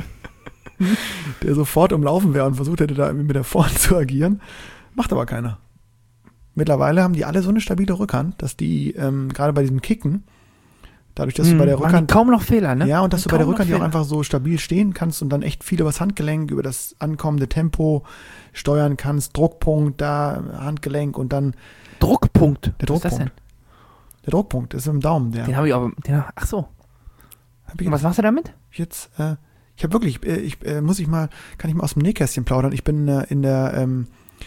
der sofort umlaufen wäre und versucht hätte, da irgendwie mit der Vorhand zu agieren. Macht aber keiner. Mittlerweile haben die alle so eine stabile Rückhand, dass die ähm, gerade bei diesem Kicken, dadurch, dass hm, du bei der Rückhand kaum noch Fehler, ne? Ja, und dass man du bei der Rückhand ja auch Fehler. einfach so stabil stehen kannst und dann echt viel übers Handgelenk, über das ankommende Tempo steuern kannst, Druckpunkt da, Handgelenk und dann Druckpunkt. Der Was Druckpunkt. ist das denn? Der Druckpunkt ist im Daumen. Der Den habe ich aber. Den, ach so. hab ich Und was machst du damit? jetzt, äh, ich habe wirklich, äh, ich äh, muss ich mal, kann ich mal aus dem Nähkästchen plaudern. Ich bin äh, in der ähm,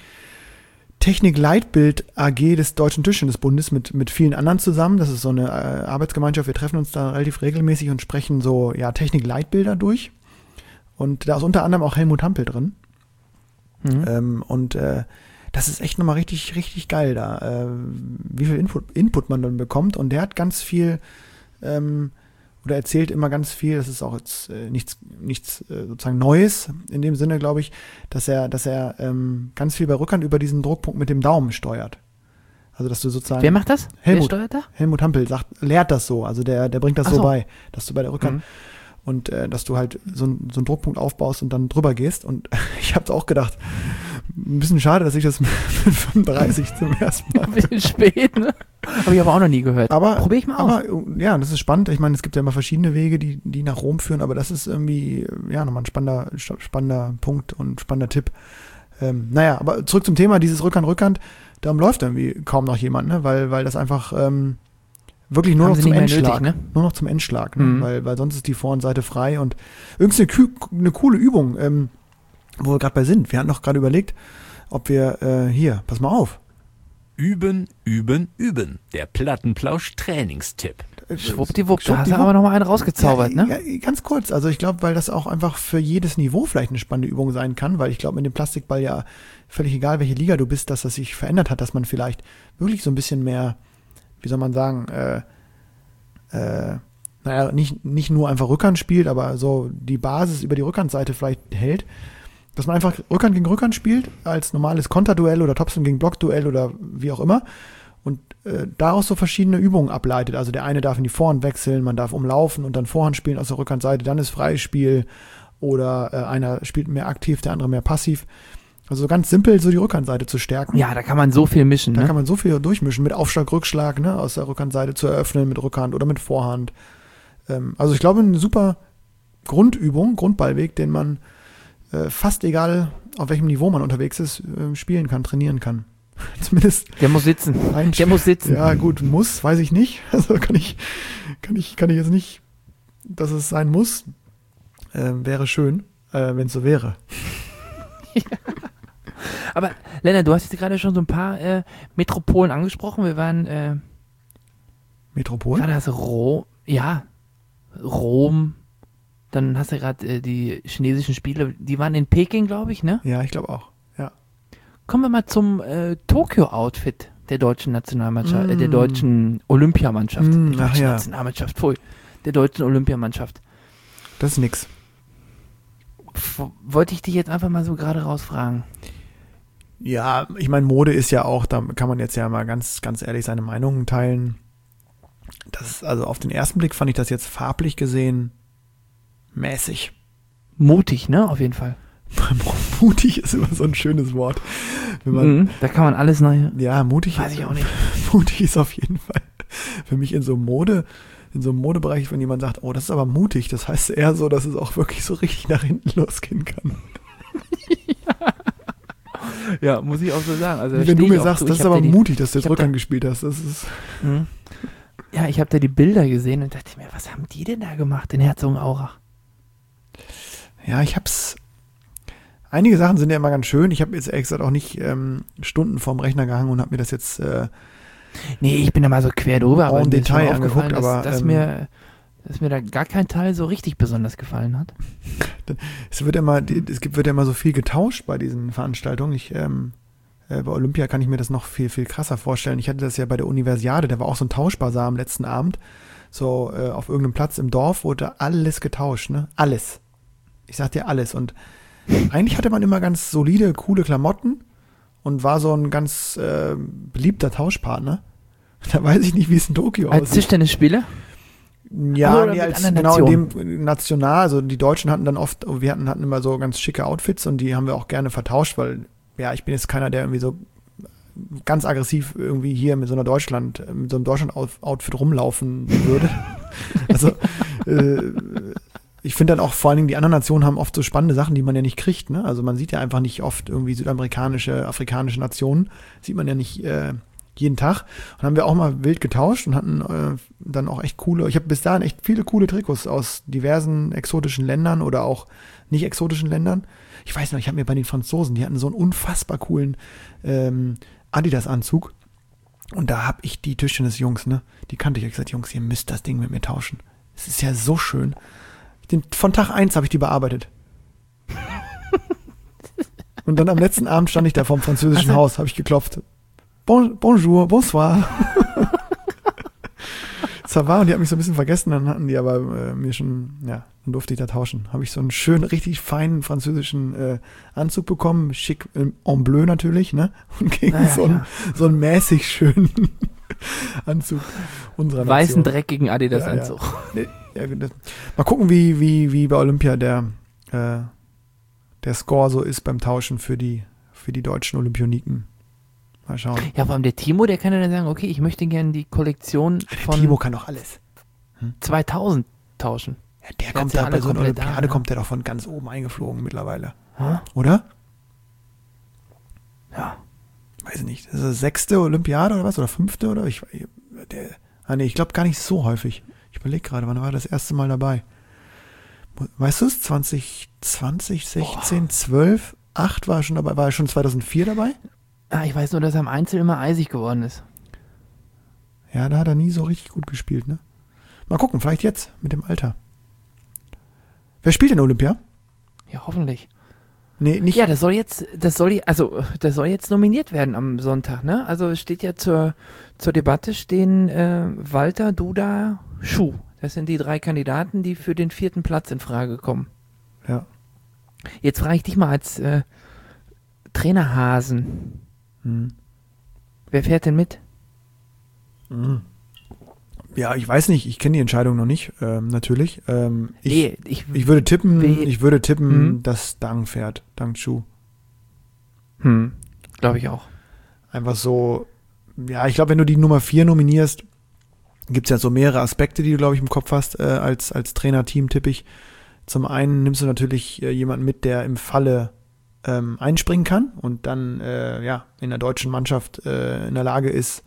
Technik-Leitbild A G des Deutschen Tischtennisbundes mit, mit vielen anderen zusammen. Das ist so eine äh, Arbeitsgemeinschaft. Wir treffen uns da relativ regelmäßig und sprechen so, ja, Technik-Leitbilder durch. Und da ist unter anderem auch Helmut Hampel drin. Mhm. Ähm, und äh, das ist echt nochmal richtig, richtig geil da, äh, wie viel Input, Input man dann bekommt. Und der hat ganz viel, ähm, oder erzählt immer ganz viel, das ist auch jetzt äh, nichts, nichts äh, sozusagen Neues in dem Sinne, glaube ich, dass er, dass er ähm, ganz viel bei Rückhand über diesen Druckpunkt mit dem Daumen steuert. Also dass du sozusagen. Wer macht das? Helmut. Wer steuert da? Helmut Hampel sagt, lehrt das so, also der, der bringt das Ach so so. bei, dass du bei der Rückhand Mhm. und äh, dass du halt so, ein, so einen Druckpunkt aufbaust und dann drüber gehst. Und ich habe auch gedacht, ein bisschen schade, dass ich das mit fünfunddreißig zum ersten Mal. Ein bisschen spät, ne? Habe ich aber auch noch nie gehört. Aber, Probier ich mal aus. aber ja, das ist spannend. Ich meine, es gibt ja immer verschiedene Wege, die, die nach Rom führen, aber das ist irgendwie, ja, nochmal ein spannender, spannender Punkt und spannender Tipp. Ähm, naja, aber zurück zum Thema, dieses Rückhand-Rückhand, darum läuft irgendwie kaum noch jemand, ne? Weil, weil das einfach ähm, wirklich nur Haben noch sie zum nicht mehr Endschlag, nötig, ne? nur noch zum Endschlag, ne? Mhm. weil, weil sonst ist die Vorhandseite frei und irgendeine kü- eine coole Übung, ähm, wo wir gerade bei sind. Wir hatten noch gerade überlegt, ob wir äh, hier, pass mal auf. Üben, üben, üben. Der Plattenplausch-Trainingstipp. Schwuppdiwupp, da hast du Schwuppdiwupp. aber noch mal einen rausgezaubert, ja, ne? Ja, ganz kurz, also ich glaube, weil das auch einfach für jedes Niveau vielleicht eine spannende Übung sein kann, weil ich glaube, mit dem Plastikball ja völlig egal, welche Liga du bist, dass das sich verändert hat, dass man vielleicht wirklich so ein bisschen mehr, wie soll man sagen, äh, äh, naja, nicht, nicht nur einfach Rückhand spielt, aber so die Basis über die Rückhandseite vielleicht hält, dass man einfach Rückhand gegen Rückhand spielt, als normales Konterduell oder Topspin gegen Blockduell oder wie auch immer und äh, daraus so verschiedene Übungen ableitet. Also der eine darf in die Vorhand wechseln, man darf umlaufen und dann Vorhand spielen aus der Rückhandseite, dann ist Freispiel oder äh, einer spielt mehr aktiv, der andere mehr passiv. Also so ganz simpel, so die Rückhandseite zu stärken. Ja, da kann man so viel mischen, Da ne? kann man so viel durchmischen, mit Aufschlag, Rückschlag, ne, aus der Rückhandseite zu eröffnen, mit Rückhand oder mit Vorhand. Ähm, also ich glaube, eine super Grundübung, Grundballweg, den man äh, fast egal, auf welchem Niveau man unterwegs ist, äh, spielen kann, trainieren kann. Zumindest Der muss sitzen. ein Der muss sitzen. Ja, gut, muss, weiß ich nicht. Also kann ich, kann ich, kann ich jetzt nicht, dass es sein muss. Äh, wäre schön, äh, wenn es so wäre. Aber Lennart, du hast jetzt gerade schon so ein paar äh, Metropolen angesprochen. Wir waren, äh, Metropol? war das Rom? Ja, Rom. Dann hast du gerade äh, die chinesischen Spiele, die waren in Peking, glaube ich, ne? Ja, ich glaube auch. Ja. Kommen wir mal zum äh, Tokio-Outfit der deutschen Nationalmannschaft, äh, der Mm. deutschen Olympiamannschaft. Mm, der ach deutschen ja. Nationalmannschaft, pfui. Der deutschen Olympiamannschaft. Das ist nix. F- Wollte ich dich jetzt einfach mal so gerade rausfragen. Ja, ich meine, Mode ist ja auch, da kann man jetzt ja mal ganz, ganz ehrlich seine Meinungen teilen. Das, also auf den ersten Blick fand ich das jetzt farblich gesehen mäßig. Mutig, ne? Auf jeden Fall. Mutig ist immer so ein schönes Wort. Wenn man, Mhm, da kann man alles neu. Ja, mutig. Weiß ich auch nicht. Mutig ist auf jeden Fall für mich in so einem Mode, in so einem Modebereich, wenn jemand sagt, oh, das ist aber mutig, das heißt eher so, dass es auch wirklich so richtig nach hinten losgehen kann. Ja, muss ich auch so sagen. Also, da Wenn du steh mir ich auch sagst, zu. das Ich ist hab aber da die- mutig, dass du ich jetzt hab da- Rückhand gespielt hast, das ist, Mhm. Ja, ich habe da die Bilder gesehen und dachte mir, was haben die denn da gemacht in Herzogenaurach? ja, ich hab's, einige Sachen sind ja immer ganz schön, ich habe jetzt ehrlich gesagt auch nicht ähm, Stunden vorm Rechner gehangen und habe mir das jetzt, äh, Nee, ich bin da mal so quer drüber, aber en mir ist schon Detail aufgefallen, angeguckt, aber, dass, dass, ähm, mir, dass mir da gar kein Teil so richtig besonders gefallen hat. es wird immer, die, es gibt, wird ja immer so viel getauscht bei diesen Veranstaltungen. Ich, ähm, äh, bei Olympia kann ich mir das noch viel, viel krasser vorstellen. Ich hatte das ja bei der Universiade, da war auch so ein Tauschbasar am letzten Abend, so äh, auf irgendeinem Platz im Dorf wurde alles getauscht, ne? Alles. ich sag dir alles. Und eigentlich hatte man immer ganz solide, coole Klamotten und war so ein ganz äh, beliebter Tauschpartner. Da weiß ich nicht, wie es in Tokio Als aussieht. Tischtennisspieler? Ja, Oder nee, mit als, anderen genau in Nationen? dem national, also die Deutschen hatten dann oft, wir hatten, hatten immer so ganz schicke Outfits und die haben wir auch gerne vertauscht, weil, ja, ich bin jetzt keiner, der irgendwie so ganz aggressiv irgendwie hier mit so einer Deutschland, mit so einem Deutschland-Outfit rumlaufen würde. Also, äh, ich finde dann auch vor allen Dingen, die anderen Nationen haben oft so spannende Sachen, die man ja nicht kriegt, ne? Also man sieht ja einfach nicht oft irgendwie südamerikanische, afrikanische Nationen, sieht man ja nicht äh, jeden Tag. Und haben wir auch mal wild getauscht und hatten äh, dann auch echt coole, ich habe bis dahin echt viele coole Trikots aus diversen exotischen Ländern oder auch nicht exotischen Ländern. Ich weiß noch, ich habe mir bei den Franzosen, die hatten so einen unfassbar coolen ähm, Adidas-Anzug. Und da habe ich die Tischtennis-Jungs, ne, die kannte ich, ich gesagt, Jungs, ihr müsst das Ding mit mir tauschen. Es ist ja so schön. Den, von Tag eins habe ich die bearbeitet. Und dann am letzten Abend stand ich da vorm französischen Also, Haus, habe ich geklopft. Bon, bonjour, bonsoir. Ça va, und die hat mich so ein bisschen vergessen, dann hatten die aber äh, mir schon, ja, dann durfte ich da tauschen. Habe ich so einen schönen, richtig feinen französischen äh, Anzug bekommen, schick äh, en bleu natürlich, ne? Und gegen Naja, so, einen, ja. so einen mäßig schönen Anzug unserer Weißen, Nation. dreckigen Ja, Adidas-Anzug. Nee, ja, das, mal gucken, wie, wie, wie bei Olympia der, äh, der Score so ist beim Tauschen für die, für die deutschen Olympioniken. Mal schauen. Ja, vor allem der Timo, der kann ja dann sagen, okay, ich möchte gerne die Kollektion von Timo kann doch alles. zweitausend tauschen. Ja, der Der kommt hat's ja da bei alle so einer komplett Olympiade, da, ne? kommt der doch von ganz oben eingeflogen mittlerweile. Hä? Oder? Ja. Weiß ich nicht. Das ist das sechste Olympiade oder was? Oder fünfte? Oder? Ich, der, ah, nee, ich glaube gar nicht so häufig. Ich überlege gerade, wann war er das erste Mal dabei? Weißt du es? zwanzig zwanzig, sechzehn, zwölf, acht war er schon dabei. War er schon zweitausendvier dabei? Ah, ich weiß nur, dass er im Einzel immer eisig geworden ist. Ja, da hat er nie so richtig gut gespielt, ne? Mal gucken, vielleicht jetzt mit dem Alter. Wer spielt denn Olympia? Ja, hoffentlich. Nee, nicht. Ja, das soll jetzt, das soll, also, das soll jetzt nominiert werden am Sonntag, ne? Also, es steht ja zur, zur Debatte stehen äh, Walter, Duda, Schuh. Das sind die drei Kandidaten, die für den vierten Platz in Frage kommen. Ja. Jetzt frage ich dich mal als äh, Trainerhasen. Hm. Wer fährt denn mit? Ja, ich weiß nicht, ich kenne die Entscheidung noch nicht, ähm, natürlich. Ähm, ich, Nee, ich, ich würde tippen, We- ich würde tippen, Hm. dass Dang fährt, Dang Chu. hm, glaube ich auch. Einfach so, ja, ich glaube, wenn du die Nummer vier nominierst, gibt es ja so mehrere Aspekte, die du, glaube ich, im Kopf hast, äh, als, als Trainerteam tippe ich. Zum einen nimmst du natürlich äh, jemanden mit, der im Falle ähm, einspringen kann und dann äh, ja in der deutschen Mannschaft äh, in der Lage ist,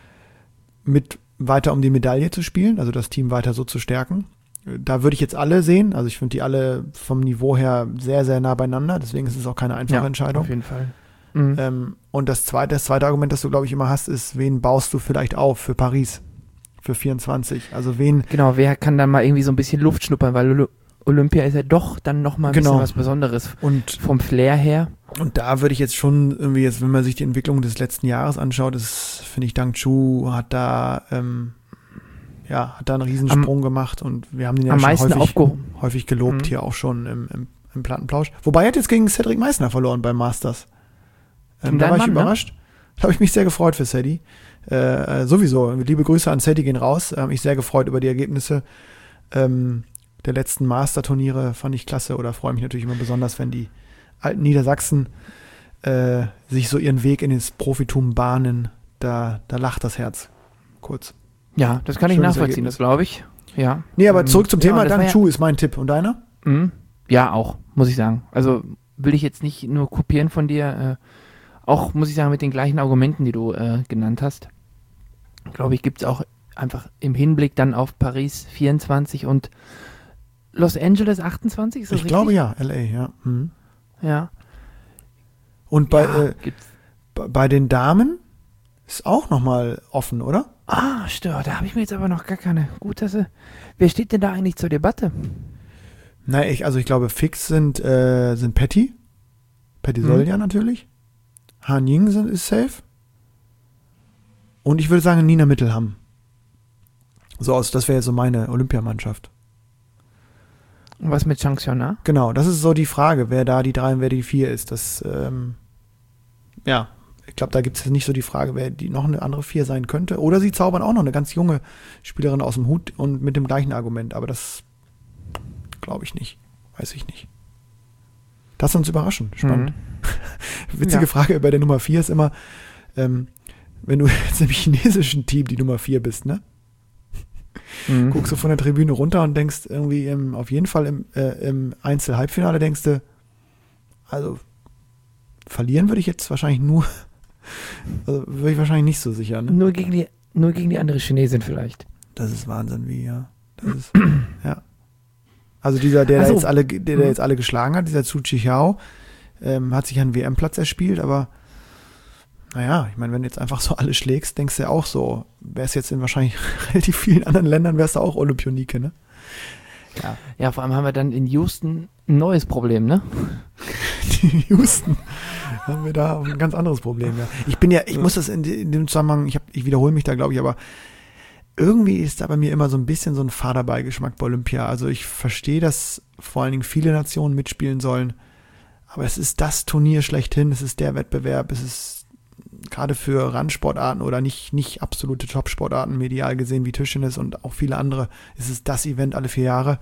mit weiter um die Medaille zu spielen, also das Team weiter so zu stärken. Da würde ich jetzt alle sehen, also ich finde die alle vom Niveau her sehr, sehr nah beieinander, deswegen ist es auch keine einfache Entscheidung. Auf jeden Fall. Mhm. Ähm, und das zweite, das zweite Argument, das du, glaube ich, immer hast, ist, wen baust du vielleicht auf für Paris, für vierundzwanzig? Also wen, Genau, wer kann dann mal irgendwie so ein bisschen Luft schnuppern, weil Oly- Olympia ist ja doch dann nochmal ein Genau. bisschen was Besonderes. und, Vom Flair her. und da würde ich jetzt schon irgendwie jetzt, wenn man sich die Entwicklung des letzten Jahres anschaut, ist, finde ich, Dang Chu hat da, ähm, ja, hat da einen Riesensprung gemacht und wir haben den ja am schon meisten häufig, aufgehoben. häufig gelobt Mhm. hier auch schon im, im, im Plattenplausch. Wobei er hat jetzt gegen Cedric Meissner verloren beim Masters. Ähm, Gegen da war deinen ich Mann, ne? überrascht. Da habe ich mich sehr gefreut für Cedi. Äh, äh, sowieso, liebe Grüße an Cedi gehen raus. Äh, mich sehr gefreut über die Ergebnisse ähm, der letzten Master-Turniere. Fand ich klasse oder freue mich natürlich immer besonders, wenn die alten Niedersachsen äh, sich so ihren Weg in ins Profitum bahnen. Da, da lacht das Herz. Kurz. Ja, das kann ich Schönes nachvollziehen, Ergebnis. das glaube ich. Ja. Nee, aber Ähm, zurück zum ja, Thema. und das Dang war Chu ist mein Tipp. Und deiner? Ja, mhm. Ja, auch, muss ich sagen. Also will ich jetzt nicht nur kopieren von dir, äh, auch, muss ich sagen, mit den gleichen Argumenten, die du äh, genannt hast. Glaube ich, gibt es auch einfach im Hinblick dann auf Paris vierundzwanzig und Los Angeles achtundzwanzig, ist das Ich richtig? glaube ja, L A, ja. Mhm. Ja. Und bei, ja, äh, gibt's. bei- bei den Damen ist auch nochmal offen, oder? Ah, stör, da habe ich mir jetzt aber noch gar keine. Gut, dass er. Wer steht denn da eigentlich zur Debatte? Na, ich, also ich glaube, fix sind, äh, sind Patty. Patty Mhm. Solja natürlich. Han Ying sind, ist safe. Und ich würde sagen, Nina Mittelham. So aus, das wäre jetzt so meine Olympiamannschaft. Und was mit Zhang Xiaona? Genau, das ist so die Frage, wer da die drei und wer die vier ist. Das, ähm, ja, ich glaube, da gibt es nicht so die Frage, wer die noch eine andere vier sein könnte. Oder sie zaubern auch noch eine ganz junge Spielerin aus dem Hut und mit dem gleichen Argument. Aber das glaube ich nicht. Weiß ich nicht. Das uns überraschen. Spannend. Mhm. Witzige Ja. Frage bei der Nummer vier ist immer, ähm, wenn du jetzt im chinesischen Team die Nummer vier bist, ne? Mhm. Guckst du von der Tribüne runter und denkst irgendwie im, auf jeden Fall im, äh, im Einzel-Halbfinale denkst du, also verlieren würde ich jetzt wahrscheinlich nur, also würde ich wahrscheinlich nicht so sicher, ne? Nur gegen die, nur gegen die andere Chinesin vielleicht. Das ist Wahnsinn, wie, ja. Das ist, ja. Also dieser, der, Ach so. da jetzt alle, der, der Mhm. jetzt alle geschlagen hat, dieser Zhu Chihiao, ähm, hat sich einen W M-Platz erspielt, aber naja, ich meine, wenn du jetzt einfach so alle schlägst, denkst du ja auch so, wär's jetzt in wahrscheinlich relativ vielen anderen Ländern, wärst du auch Olympionike, ne? Ja. Ja, vor allem haben wir dann in Houston ein neues Problem, ne? Die Houston haben wir da ein ganz anderes Problem, ja. Ich bin ja, ich muss das in, in dem Zusammenhang, ich, hab, ich wiederhole mich da, glaube ich, aber irgendwie ist da bei mir immer so ein bisschen so ein Faderbeigeschmack bei Olympia. Also ich verstehe, dass vor allen Dingen viele Nationen mitspielen sollen, aber es ist das Turnier schlechthin, es ist der Wettbewerb, es ist gerade für Randsportarten oder nicht, nicht absolute Top-Sportarten medial gesehen wie Tischtennis und auch viele andere, es ist das Event alle vier Jahre.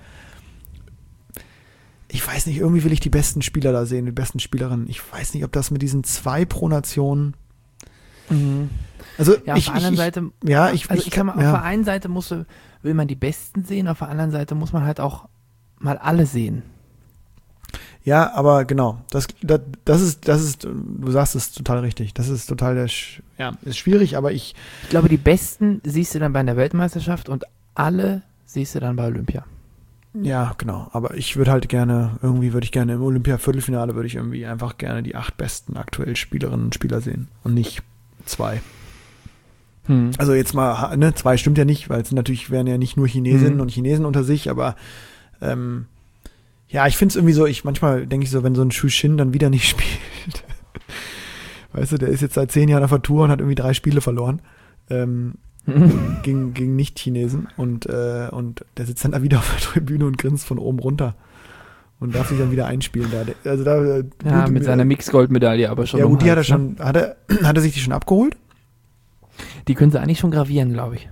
Ich weiß nicht, irgendwie will ich die besten Spieler da sehen, die besten Spielerinnen. Ich weiß nicht, ob das mit diesen zwei pro Nation. Mhm. Also Ja, auf ich, der anderen ich, Seite, ja, ich, also ich, ich kann mal, ja. auf der einen Seite muss, will man die Besten sehen, auf der anderen Seite muss man halt auch mal alle sehen. Ja, aber genau, das, das, das ist, das ist, du sagst es total richtig. Das ist total der, Sch- ja, ist schwierig, aber ich, Ich glaube, die Besten siehst du dann bei einer Weltmeisterschaft und alle siehst du dann bei Olympia. ja, genau. Aber ich würde halt gerne, irgendwie würde ich gerne im Olympia-Viertelfinale würde ich irgendwie einfach gerne die acht besten aktuell Spielerinnen und Spieler sehen und nicht zwei. Hm. Also jetzt mal, ne, zwei stimmt ja nicht, weil es natürlich wären ja nicht nur Chinesinnen Mhm. und Chinesen unter sich, aber ähm, ja, ich finde es irgendwie so, ich manchmal denke ich so, wenn so ein Xu Xin dann wieder nicht spielt, weißt du, der ist jetzt seit zehn Jahren auf der Tour und hat irgendwie drei Spiele verloren ähm, gegen, gegen Nicht-Chinesen und, äh, und der sitzt dann da wieder auf der Tribüne und grinst von oben runter und darf sich dann wieder einspielen da. Der- Also da äh, Ja, gut, mit seiner Mixed-Gold-Medaille aber schon. ja um gut, die hat er Hals, ne? schon, hat er, hat er sich die schon abgeholt? Die können sie eigentlich schon gravieren, glaube ich.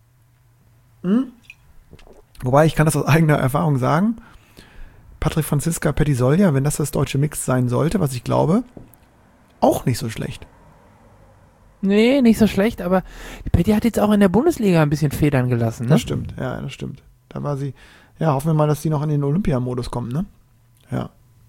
Wobei, ich kann das aus eigener Erfahrung sagen, Patrick Franziska Pettisolja, wenn das das deutsche Mix sein sollte, was ich glaube, auch nicht so schlecht. Nee, nicht so schlecht, aber die Patty hat jetzt auch in der Bundesliga ein bisschen Federn gelassen, ne? Das stimmt, ja, das stimmt. Da war sie, ja, hoffen wir mal, dass die noch in den Olympiamodus kommt, ne? Ja.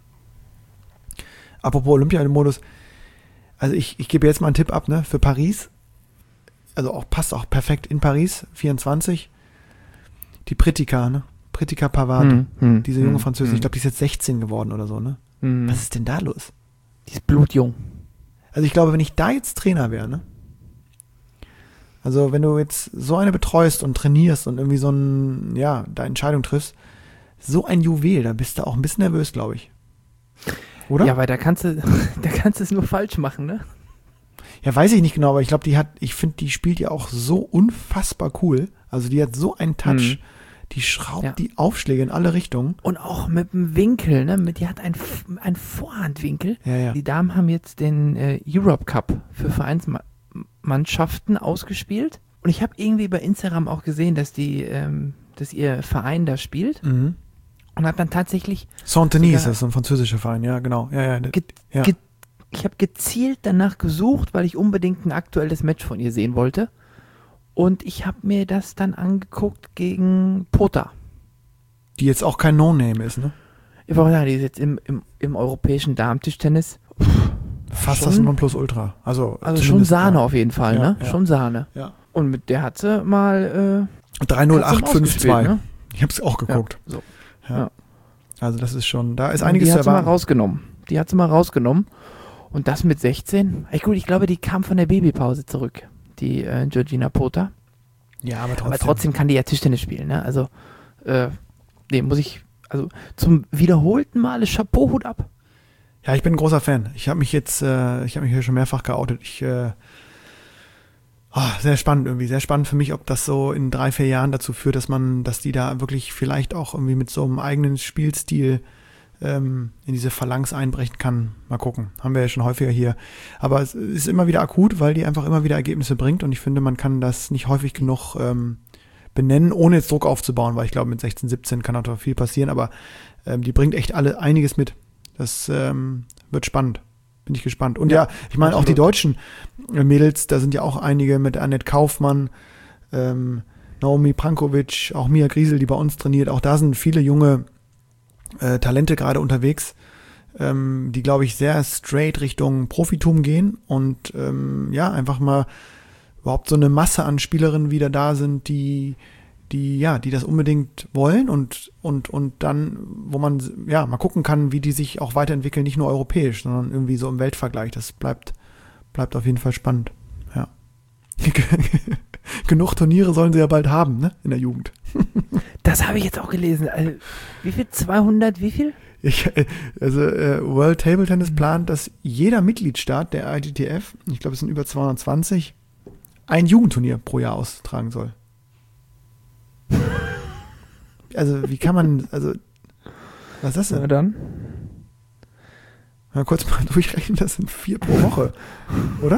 Apropos Olympiamodus, also ich, ich gebe jetzt mal einen Tipp ab, ne, für Paris, also auch passt auch perfekt in Paris, vierundzwanzig, die Pritika, ne? Pritika Pavard, Hm, hm, diese junge hm, Französin, hm, ich glaube, die ist jetzt sechzehn geworden oder so, ne? hm. Was ist denn da los? Die ist blutjung. Also ich glaube, wenn ich da jetzt Trainer wäre, ne? Also wenn du jetzt so eine betreust und trainierst und irgendwie so ein, ja, da Entscheidung triffst, so ein Juwel, da bist du auch ein bisschen nervös, glaube ich. Oder? Ja, weil da kannst du, da kannst du es nur falsch machen, ne? Ja, weiß ich nicht genau, aber ich glaube, die hat, ich finde, die spielt ja auch so unfassbar cool. Also die hat so einen Touch, Mhm. die schraubt Ja. die Aufschläge in alle Richtungen. Und auch mit dem Winkel, ne? Mit, die hat einen, einen Vorhandwinkel. Ja, ja. Die Damen haben jetzt den äh, Europe Cup für Vereinsmannschaften ausgespielt. Und ich habe irgendwie bei Instagram auch gesehen, dass die, ähm, dass ihr Verein da spielt. Mhm. Und habe dann tatsächlich Saint-Denis Sogar- ist so ein französischer Verein, ja, genau. Ja, ja, ge ja. ge ich habe gezielt danach gesucht, weil ich unbedingt ein aktuelles Match von ihr sehen wollte. Und ich habe mir das dann angeguckt gegen Pota. Die jetzt auch kein No-Name ist, ne? Ich wollte sagen, die ist jetzt im, im, im europäischen Damentischtennis. Fast Schon- das Nonplusultra. Also, Also schon zumindest, Sahne ja. auf jeden Fall, Ja, ne? ja. Schon Sahne. Ja. Und mit der hat sie mal äh, drei null acht Katze-Maus fünf gespielt, zwei. ne? Ich habe es auch geguckt. Ja, so. Ja. Ja. Also das ist schon, da ist Und einiges die zu hat sie mal erwarten. rausgenommen. Die hat sie mal rausgenommen. Und das mit sechzehn. Ey, gut, ich glaube, die kam von der Babypause zurück, die äh, Georgina Pota. Ja, aber trotzdem. Aber trotzdem kann die ja Tischtennis spielen, ne? Also, äh, nee, muss ich, also zum wiederholten Male Chapeau-Hut ab. Ja, ich bin ein großer Fan. Ich habe mich jetzt, äh, ich habe mich hier schon mehrfach geoutet. Ich, äh, Oh, sehr spannend irgendwie, sehr spannend für mich, ob das so in drei, vier Jahren dazu führt, dass man, dass die da wirklich vielleicht auch irgendwie mit so einem eigenen Spielstil ähm, in diese Phalanx einbrechen kann. Mal gucken. Haben wir ja schon häufiger hier. Aber es ist immer wieder akut, weil die einfach immer wieder Ergebnisse bringt und ich finde, man kann das nicht häufig genug ähm, benennen, ohne jetzt Druck aufzubauen, weil ich glaube, mit sechzehn, siebzehn kann natürlich viel passieren, aber ähm, die bringt echt alle einiges mit. Das ähm, wird spannend. Bin ich gespannt. Und ja, ja ich meine, auch die deutschen Mädels, da sind ja auch einige mit Annette Kaufmann, ähm, Naomi Prankovic, auch Mia Griesel, die bei uns trainiert. Auch da sind viele junge äh, Talente gerade unterwegs, ähm, die, glaube ich, sehr straight Richtung Profitum gehen und ähm, ja, einfach mal überhaupt so eine Masse an Spielerinnen wieder da sind, die die ja, die das unbedingt wollen und und und dann, wo man ja mal gucken kann, wie die sich auch weiterentwickeln, nicht nur europäisch, sondern irgendwie so im Weltvergleich. Das bleibt bleibt auf jeden Fall spannend. Ja. Genug Turniere sollen sie ja bald haben, ne, in der Jugend. Das habe ich jetzt auch gelesen. Also, wie viel? zweihundert? Wie viel? Ich, also äh, World Table Tennis plant, dass jeder Mitgliedstaat der I T T F, ich glaube, es sind über zweihundertzwanzig, ein Jugendturnier pro Jahr austragen soll. Also, wie kann man, also, was ist das denn? Na dann. Mal kurz mal durchrechnen, das sind vier pro Woche, oder?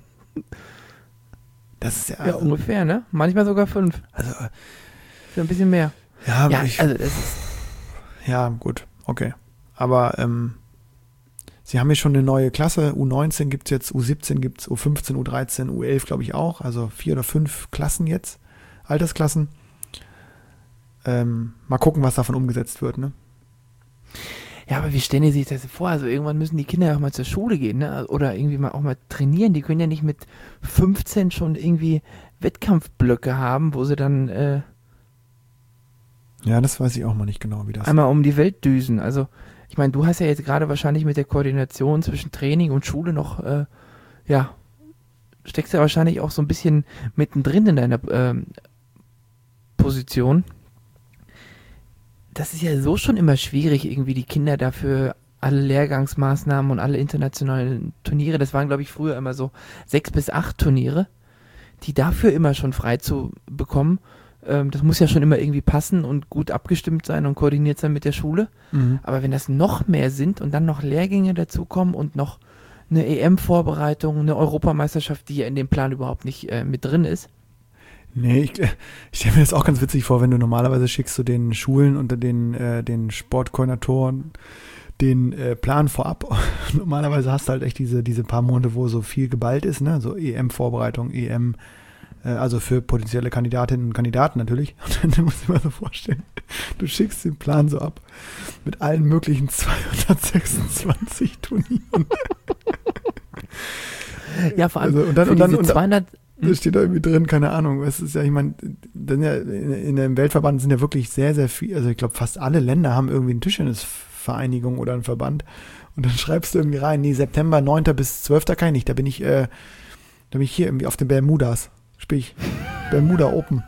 Das ist ja... Ja, ungefähr, ne? Manchmal sogar fünf. Also, Für ein bisschen mehr. ja, Ja, ich, also das ist, ja, gut, okay. Aber, ähm, sie haben jetzt schon eine neue Klasse, U neunzehn gibt's jetzt, U siebzehn gibt's, U fünfzehn, U dreizehn, U elf glaube ich auch, also vier oder fünf Klassen jetzt, Altersklassen. Ähm, mal gucken, was davon umgesetzt wird, ne? ja, aber wie stellen die sich das vor? Also irgendwann müssen die Kinder ja auch mal zur Schule gehen, ne? Oder irgendwie mal auch mal trainieren. Die können ja nicht mit fünfzehn schon irgendwie Wettkampfblöcke haben, wo sie dann äh, Ja, das weiß ich auch mal nicht genau, wie das einmal um die Welt düsen. Also ich meine, du hast ja jetzt gerade wahrscheinlich mit der Koordination zwischen Training und Schule noch, äh, ja, steckst ja wahrscheinlich auch so ein bisschen mittendrin in deiner ähm, Position. Das ist ja so schon immer schwierig, irgendwie die Kinder dafür alle Lehrgangsmaßnahmen und alle internationalen Turniere, das waren, glaube ich, früher immer so sechs bis acht Turniere, die dafür immer schon frei zu bekommen. Ähm, das muss ja schon immer irgendwie passen und gut abgestimmt sein und koordiniert sein mit der Schule. Mhm. Aber wenn das noch mehr sind und dann noch Lehrgänge dazukommen und noch eine E M-Vorbereitung, eine Europameisterschaft, die ja in dem Plan überhaupt nicht äh, mit drin ist. Nee, ich, ich stelle mir das auch ganz witzig vor, wenn du normalerweise schickst du den Schulen unter den, äh, den Sportkoordinatoren den äh, Plan vorab. Normalerweise hast du halt echt diese, diese paar Monate, wo so viel geballt ist, ne? So E M-Vorbereitung, E M, äh, also für potenzielle Kandidatinnen und Kandidaten natürlich. Und dann musst du dir mal so vorstellen, du schickst den Plan so ab mit allen möglichen zweihundertsechsundzwanzig Turnieren. Ja, vor allem Also, und dann, für und dann, diese und zweihundert. Da steht da irgendwie drin, keine Ahnung. Es ist ja, ich meine, dann ja, in, in dem Weltverband sind ja wirklich sehr, sehr viel, also ich glaube, fast alle Länder haben irgendwie eine Tischtennisvereinigung oder einen Verband. Und dann schreibst du irgendwie rein, nee, September neunten bis zwölften kann ich nicht. Da bin ich, äh, da bin ich hier irgendwie auf den Bermudas. Spiel ich. Bermuda Open.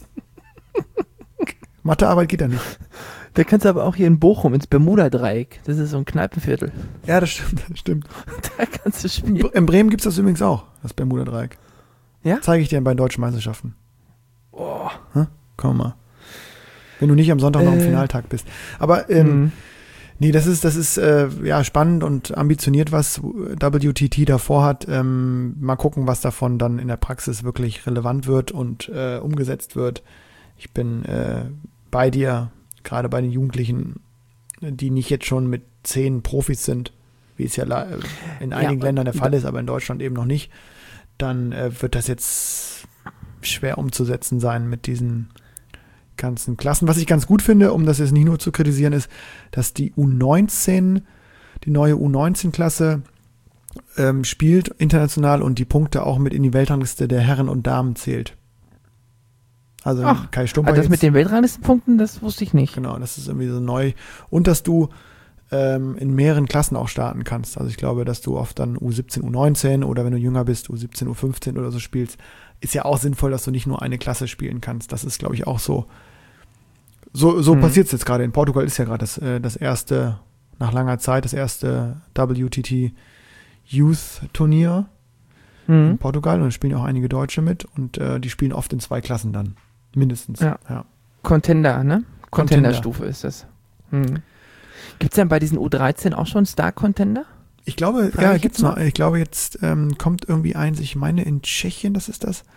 Mathearbeit geht da nicht. Da kannst du aber auch hier in Bochum ins Bermuda-Dreieck. Das ist so ein Kneipenviertel. Ja, das stimmt, das stimmt. Da kannst du spielen. In Bremen gibt es das übrigens auch, das Bermuda-Dreieck. Ja? Zeige ich dir bei den deutschen Meisterschaften. Oh. Hm? Komm mal. Wenn du nicht am Sonntag noch im Äh. Finaltag bist. Aber ähm, Mhm. nee, das ist, das ist äh, ja spannend und ambitioniert, was W T T davor hat. Ähm, mal gucken, was davon dann in der Praxis wirklich relevant wird und äh, umgesetzt wird. Ich bin äh, bei dir, gerade bei den Jugendlichen, die nicht jetzt schon mit zehn Profis sind, wie es ja in einigen Ja, Ländern der Fall ist, aber in Deutschland eben noch nicht. Dann äh, wird das jetzt schwer umzusetzen sein mit diesen ganzen Klassen. Was ich ganz gut finde, um das jetzt nicht nur zu kritisieren, ist, dass die U neunzehn, die neue U neunzehn-Klasse ähm, spielt international und die Punkte auch mit in die Weltrangliste der Herren und Damen zählt. Also Ach, Kai Stumper Also das jetzt, mit den Weltranglistenpunkten, das wusste ich nicht. genau, das ist irgendwie so neu. Und dass du ähm, in mehreren Klassen auch starten kannst. Also ich glaube, dass du oft dann U siebzehn, U neunzehn oder wenn du jünger bist, U siebzehn, U fünfzehn oder so spielst, ist ja auch sinnvoll, dass du nicht nur eine Klasse spielen kannst. Das ist, glaube ich, auch so. So, so Mhm. passiert es jetzt gerade. In Portugal ist ja gerade das, äh, das erste, nach langer Zeit, das erste W T T Youth Turnier. Mhm. in Portugal und da spielen auch einige Deutsche mit und äh, die spielen oft in zwei Klassen dann. Mindestens. Ja. ja. Contender, ne? Contender. Contender-Stufe ist das. Hm. Gibt es denn bei diesen U dreizehn auch schon Star-Contender? Ich glaube, Frag ja, ich gibt's jetzt noch. mal. Ich glaube, jetzt ähm, kommt irgendwie eins, ich meine in Tschechien, das ist das.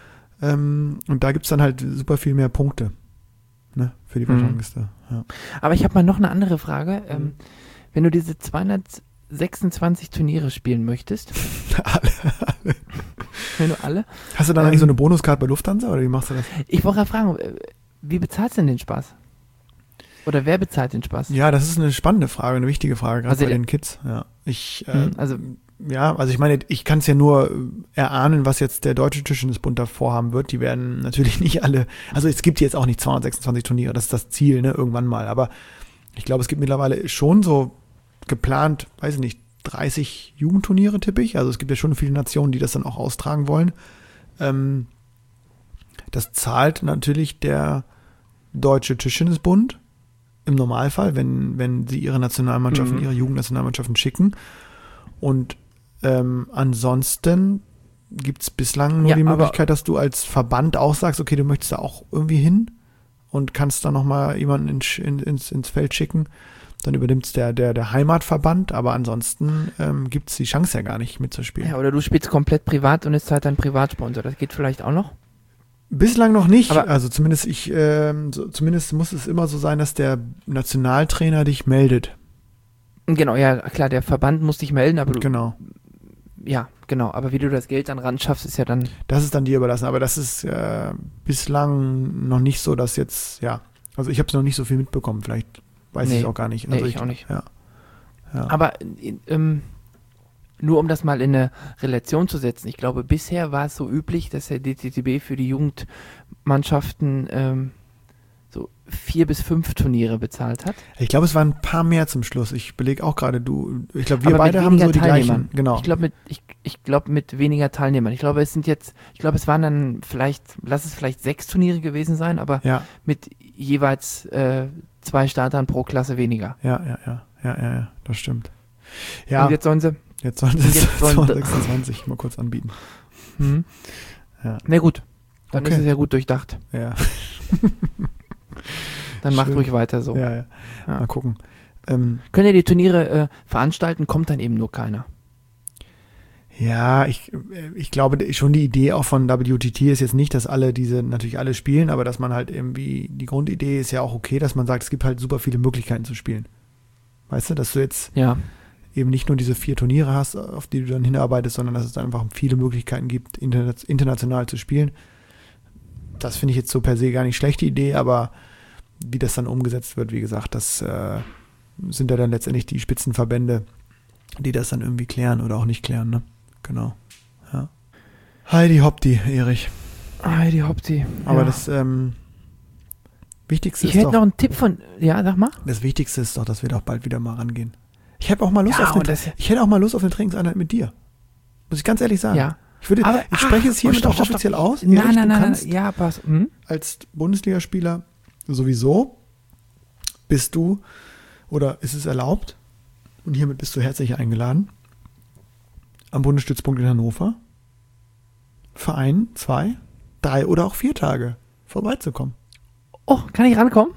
Ähm, und da gibt es dann halt super viel mehr Punkte. Ne, für die Mhm. Weltrangliste. Ja. Aber ich habe mal noch eine andere Frage. Ähm, wenn du diese zweihundertsechsundzwanzig Turniere spielen möchtest, Alle. wenn du alle, Hast du dann Ähm, eigentlich so eine Bonuskarte bei Lufthansa oder wie machst du das? ich wollte gerade fragen, äh, wie bezahlst du denn den Spaß? Oder wer bezahlt den Spaß? Ja, das ist eine spannende Frage, eine wichtige Frage, gerade Also bei der- den Kids. Ja, ich, äh, Hm, also, ja, also ich meine, ich kann es ja nur äh, erahnen, was jetzt der Deutsche Tischtennisbund da vorhaben wird. Die werden natürlich nicht alle, also es gibt jetzt auch nicht zweihundertsechsundzwanzig Turniere, das ist das Ziel, ne, irgendwann mal. Aber ich glaube, es gibt mittlerweile schon so geplant, weiß ich nicht, dreißig Jugendturniere, tippe ich. Also es gibt ja schon viele Nationen, die das dann auch austragen wollen. Ähm, das zahlt natürlich der Deutsche Tischtennisbund im Normalfall, wenn, wenn sie ihre Nationalmannschaften, Mhm. ihre Jugendnationalmannschaften schicken. Und ähm, ansonsten gibt es bislang nur Ja, die aber- Möglichkeit, dass du als Verband auch sagst, okay, du möchtest da auch irgendwie hin und kannst dann nochmal jemanden in, in, ins, ins Feld schicken. Dann übernimmt es der, der, der Heimatverband, aber ansonsten ähm, gibt es die Chance ja gar nicht mitzuspielen. ja, oder du spielst komplett privat und ist halt dein Privatsponsor. Das geht vielleicht auch noch. Bislang noch nicht. Aber- also zumindest ich, ähm, so, zumindest muss es immer so sein, dass der Nationaltrainer dich meldet. Genau, ja, klar, der Verband muss dich melden, aber du, Genau. ja, genau. Aber wie du das Geld dann ran schaffst, ist ja dann, Das ist dann dir überlassen. Aber das ist äh, bislang noch nicht so, dass jetzt, ja, also ich habe es noch nicht so viel mitbekommen. Vielleicht weiß Nee. ich auch gar nicht. Nee, Also ich auch nicht. Ja. Ja. aber äh, ähm, nur um das mal in eine Relation zu setzen. Ich glaube, bisher war es so üblich, dass der D T T B für die Jugendmannschaften ähm, so vier bis fünf Turniere bezahlt hat. Ich glaube, es waren ein paar mehr zum Schluss. Ich belege auch gerade, du, ich glaube, wir Aber mit beide haben weniger so die Teilnehmern. gleichen. Genau. Ich glaube mit, ich, ich glaub mit weniger Teilnehmern. Ich glaube, es sind jetzt, ich glaube, es waren dann vielleicht, lass es vielleicht sechs Turniere gewesen sein, aber Ja, mit jeweils äh, zwei Startern pro Klasse weniger. ja, ja, ja, ja, ja, ja, das stimmt. Ja, Und jetzt sollen sie. jetzt sollen und sie jetzt sollen- sechsundzwanzig mal kurz anbieten. Hm. Ja. Na gut, dann Okay. ist es ja gut durchdacht. Ja, Dann macht Schön. ruhig weiter so. ja, ja. Ja. Mal gucken. Ähm, Können ja die Turniere äh, veranstalten, kommt dann eben nur keiner. Ja, ich, ich glaube schon die Idee auch von W T T ist jetzt nicht, dass alle diese, natürlich alle spielen, aber dass man halt irgendwie, die Grundidee ist ja auch okay, dass man sagt, es gibt halt super viele Möglichkeiten zu spielen. Weißt du, dass du jetzt Ja. eben nicht nur diese vier Turniere hast, auf die du dann hinarbeitest, sondern dass es dann einfach viele Möglichkeiten gibt, interna- international zu spielen. Das finde ich jetzt so per se gar nicht schlechte Idee, aber wie das dann umgesetzt wird, wie gesagt, das äh, sind ja dann letztendlich die Spitzenverbände, die das dann irgendwie klären oder auch nicht klären, ne? Genau. Ja. Heidi Hopti, Erich. Heidi Hopti. Aber ja. das ähm, Wichtigste Ich ist hätte doch, noch einen Tipp von, ja, sag mal. das Wichtigste ist doch, dass wir doch bald wieder mal rangehen. Ich habe auch mal Lust Ja, auf eine, und das- ich hätte auch mal Lust auf eine Trainingseinheit mit dir. Muss ich ganz ehrlich sagen. Ja. Ich würde, Aber- ich spreche es ah, hiermit stopp, auch stopp, stopp. offiziell aus. Nein, Erich, nein, du nein, nein. kannst Ja, pass. Hm? als Bundesligaspieler sowieso bist du oder ist es erlaubt und hiermit bist du herzlich eingeladen am Bundesstützpunkt in Hannover für ein, zwei, drei oder auch vier Tage vorbeizukommen. Oh, kann ich rankommen?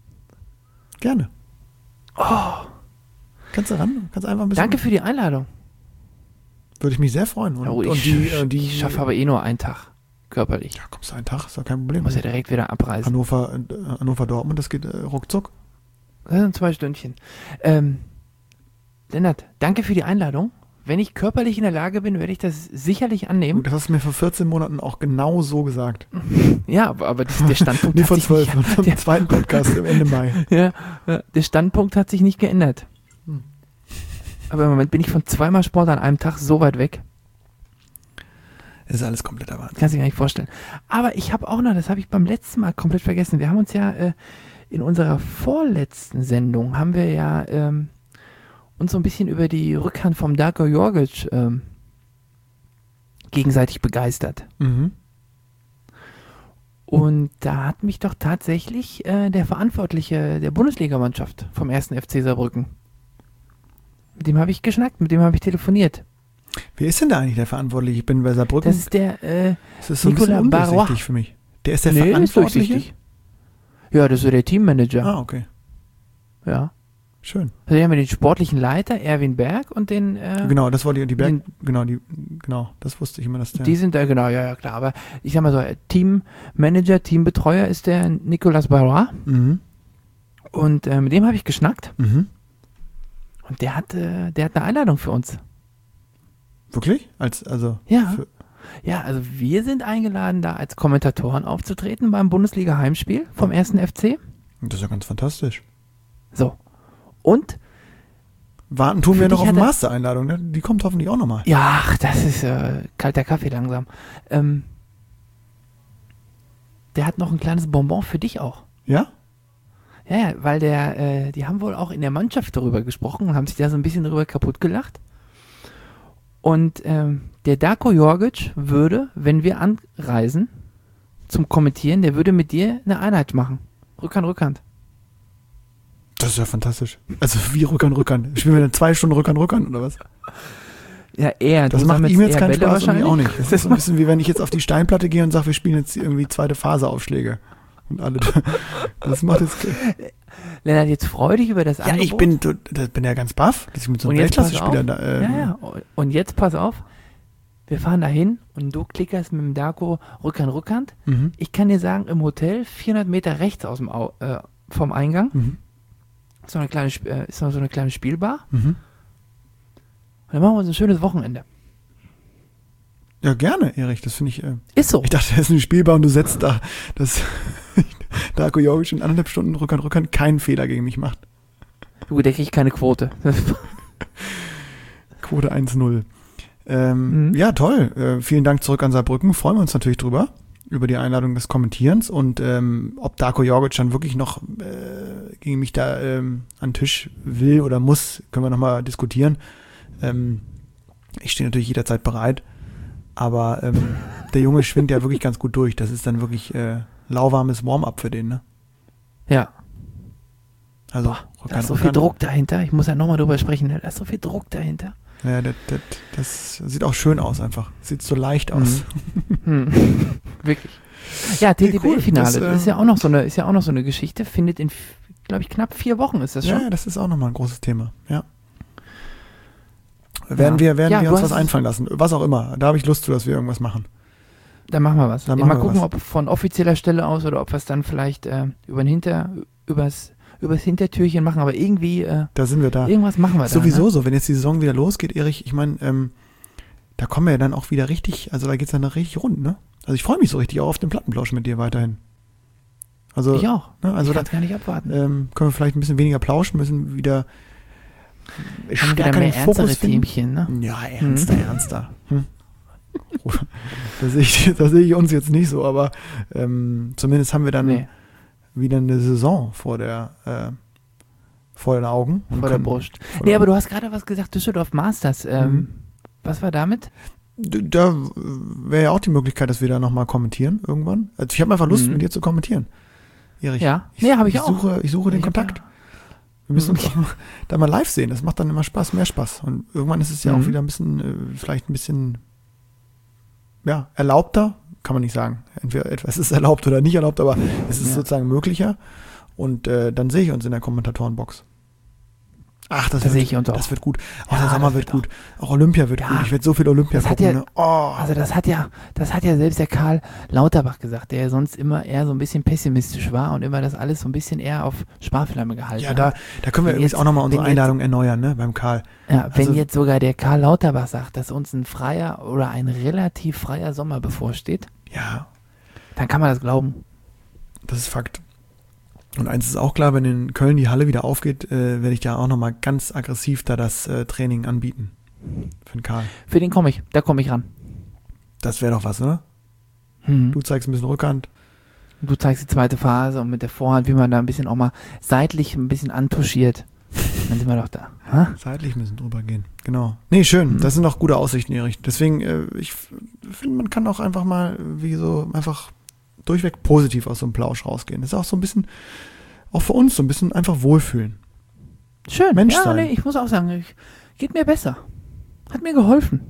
Gerne. Oh, Kannst du ran? Kannst einfach ein bisschen. danke für die Einladung. Würde ich mich sehr freuen. Und, Ja, oh, ich, und die, äh, die ich schaffe aber eh nur einen Tag körperlich. Ja, kommst du einen Tag, ist doch kein Problem. Muss ja direkt wieder abreisen. Hannover, äh, Hannover Dortmund, das geht äh, ruckzuck. Das sind zwei Stündchen. Ähm, Lennart, danke für die Einladung. Wenn ich körperlich in der Lage bin, werde ich das sicherlich annehmen. Gut, das hast du mir vor vierzehn Monaten auch genau so gesagt. Ja, aber, aber das, der Standpunkt Nee, hat vor sich zwölf, nicht, vom zweiten Podcast im Ende Mai. ja, ja, der Standpunkt hat sich nicht geändert. Hm. Aber im Moment bin ich von zweimal Sport an einem Tag so weit weg. Das ist alles kompletter Wahnsinn. Kannst du dir gar nicht vorstellen. Aber ich habe auch noch, das habe ich beim letzten Mal komplett vergessen. Wir haben uns ja äh, in unserer vorletzten Sendung haben wir ja ähm, uns so ein bisschen über die Rückhand vom Darko Jorgic ähm, gegenseitig begeistert. Mhm. Und da hat mich doch tatsächlich äh, der Verantwortliche der Bundesligamannschaft vom ersten F C Saarbrücken, mit dem habe ich geschnackt, mit dem habe ich telefoniert. Wer ist denn da eigentlich der Verantwortliche? Ich bin bei Saarbrücken. Das ist der, äh, Das ist so ein bisschen Nicolas undurchsichtig Barrois. für mich. Der ist der nee, ist Verantwortliche? durchsichtig. Ja, das ist so der Teammanager. Ah, okay. Ja. Schön. Also wir haben den sportlichen Leiter, Erwin Berg, und den, äh, Genau, das war die, die Berg, den- genau, die, genau, das wusste ich immer, dass der. die sind da, genau, ja, ja, klar. Aber ich sag mal so, Teammanager, Teambetreuer ist der Nicolas Barrois. Mhm. Und äh, mit dem habe ich geschnackt. Mhm. Und der hat, äh, der hat eine Einladung für uns. Wirklich? Als, also. Ja. Für, Ja, also wir sind eingeladen, da als Kommentatoren aufzutreten beim Bundesliga-Heimspiel vom ersten F C. das ist ja ganz fantastisch. So. Und, Warten tun Für wir noch dich auf hat er- Master-Einladung, ne? Die kommt hoffentlich auch nochmal. ja, ach, das ist äh, kalter Kaffee langsam. Ähm, der hat noch ein kleines Bonbon für dich auch. Ja? Ja, ja, weil der, äh, die haben wohl auch in der Mannschaft darüber gesprochen und haben sich da so ein bisschen darüber kaputt gelacht. Und ähm, der Darko Jorgic würde, wenn wir anreisen zum Kommentieren, der würde mit dir eine Einheit machen. Rückhand, Rückhand. Das ist ja fantastisch. Also wie Rückern, Rückern. Spielen wir dann zwei Stunden Rückern, Rückern oder was? Ja, er. Das du macht sammelst ihm jetzt eher keinen Bälle Spaß und mir auch wahrscheinlich. nicht. Das ist so ein bisschen wie wenn ich jetzt auf die Steinplatte gehe und sage, wir spielen jetzt irgendwie zweite Phase-Aufschläge. Und alle. Das macht jetzt. Lennart, jetzt freu dich über das Ja, Angebot. ich bin, to- das bin ja ganz baff, dass ich mit so einem Und jetzt pass Weltklasse-Spieler auf. da. Ähm, Ja, ja. Und jetzt pass auf. Wir fahren dahin und du klickerst mit dem Darko Rückhand, Rückhand. Mhm. Ich kann dir sagen, im Hotel vierhundert Meter rechts aus dem Au äh, vom Eingang Mhm. ist noch eine kleine, Sp- äh, ist noch so eine kleine Spielbar. Mhm. Und dann machen wir uns ein schönes Wochenende. Ja, gerne, Erich. Das finde ich. Äh, Ist so. ich dachte, das ist eine Spielbar und du setzt da, dass Darko Jovic in anderthalb Stunden Rückern, Rückern keinen Fehler gegen mich macht. Du, der kriegt keine Quote. Quote eins null. Ähm, Mhm. Ja, toll. Äh, vielen Dank zurück an Saarbrücken. Freuen wir uns natürlich drüber, über die Einladung des Kommentierens. Und ähm, ob Darko Jorgic dann wirklich noch äh, gegen mich da ähm, an den Tisch will oder muss, können wir nochmal diskutieren. Ähm, ich stehe natürlich jederzeit bereit. Aber ähm, der Junge schwingt ja wirklich ganz gut durch. Das ist dann wirklich äh, lauwarmes Warm-up für den, ne? Ja. Also, Boah, da Rückhand, ist so viel Rückhand. Druck dahinter. Ich muss ja nochmal drüber sprechen. Da ist so viel Druck dahinter. Ja, das, das, das sieht auch schön aus einfach. Sieht so leicht aus. Hm. Wirklich. Ja, Nee, cool. T D B-Finale. Das, Das, ähm, ist ja auch noch so eine, ist ja auch noch so eine Geschichte. Findet in, glaube ich, knapp vier Wochen ist das Ja, schon. ja, das ist auch nochmal ein großes Thema. Ja. Werden Ja. wir, werden Ja, wir du uns was hast- einfallen lassen. Was auch immer. Da habe ich Lust zu, dass wir irgendwas machen. Dann machen wir was. Dann Mal machen wir gucken, was. ob von offizieller Stelle aus oder ob wir es dann vielleicht äh, über den Hinter, übers, übers Hintertürchen machen. Aber irgendwie, äh, Da sind wir da. irgendwas machen wir da. Sowieso Ne? so, wenn jetzt die Saison wieder losgeht, Erich, ich meine, ähm, da kommen wir ja dann auch wieder richtig, also da geht's dann noch richtig rund, ne? Also ich freue mich so richtig auch auf den Plattenplausch mit dir weiterhin. Also, Ich auch. ne, also ich da kann es gar nicht abwarten. ähm, können wir vielleicht ein bisschen weniger plauschen, müssen wieder Haben wieder stärker mehr den Fokus ernstere finden. Themchen, ne? Ja, ernster, ernster. Hm. Da sehe ich, da sehe ich uns jetzt nicht so, aber ähm, zumindest haben wir dann Nee, wieder eine Saison vor der äh, vor den Augen. und vor der können- Brust. vor Nee, der- aber du hast gerade was gesagt, Düsseldorf Masters. Ähm, Mhm. Was war damit? D- Da wäre ja auch die Möglichkeit, dass wir da nochmal kommentieren irgendwann. Also ich habe einfach Lust, Mhm. mit dir zu kommentieren. Erich, Ja, nee, habe ich, ich auch. Suche, ich suche den Ich hab Kontakt. ja- Wir müssen uns Mhm. auch mal, da mal live sehen. Das macht dann immer Spaß, mehr Spaß. Und irgendwann ist es ja Mhm. auch wieder ein bisschen, äh, vielleicht ein bisschen, ja, erlaubter, kann man nicht sagen. Entweder etwas ist erlaubt oder nicht erlaubt, aber es ist Ja. sozusagen möglicher. Und äh, dann sehe ich uns in der Kommentatorenbox. Ach, das, Da wird, sehe ich uns auch. das wird gut. Auch Ja, der Sommer das wird wird gut. Auch Olympia wird Ja. gut. Ich werde so viel Olympia Das hat gucken. ja- ne? Oh. Also das hat ja, das hat ja selbst der Karl Lauterbach gesagt, der ja sonst immer eher so ein bisschen pessimistisch war und immer das alles so ein bisschen eher auf Sparflamme gehalten Ja, da, hat. da können wir Wenn übrigens jetzt- auch nochmal unsere wenn jetzt- Einladung erneuern, ne, beim Karl. Ja, wenn also- jetzt sogar der Karl Lauterbach sagt, dass uns ein freier oder ein relativ freier Sommer bevorsteht, Ja, dann kann man das glauben. das ist Fakt. Und eins ist auch klar, wenn in Köln die Halle wieder aufgeht, äh, werde ich da auch nochmal ganz aggressiv da das äh, Training anbieten. Für den Karl. Für den komme ich, da komme ich ran. Das wäre doch was, ne? Hm. Du zeigst ein bisschen Rückhand. Du zeigst die zweite Phase und mit der Vorhand, wie man da ein bisschen auch mal seitlich ein bisschen antuschiert. Dann sind wir doch da. Ha? Seitlich müssen drüber gehen. Genau. Nee, schön. Mhm. Das sind auch gute Aussichten, Erich. Deswegen, äh, ich f- finde, man kann auch einfach mal, äh, wie so, einfach durchweg positiv aus so einem Plausch rausgehen. Das ist auch so ein bisschen, auch für uns so ein bisschen einfach wohlfühlen. Schön. Mensch ja, sein. nee, ich muss auch sagen, ich, geht mir besser. Hat mir geholfen.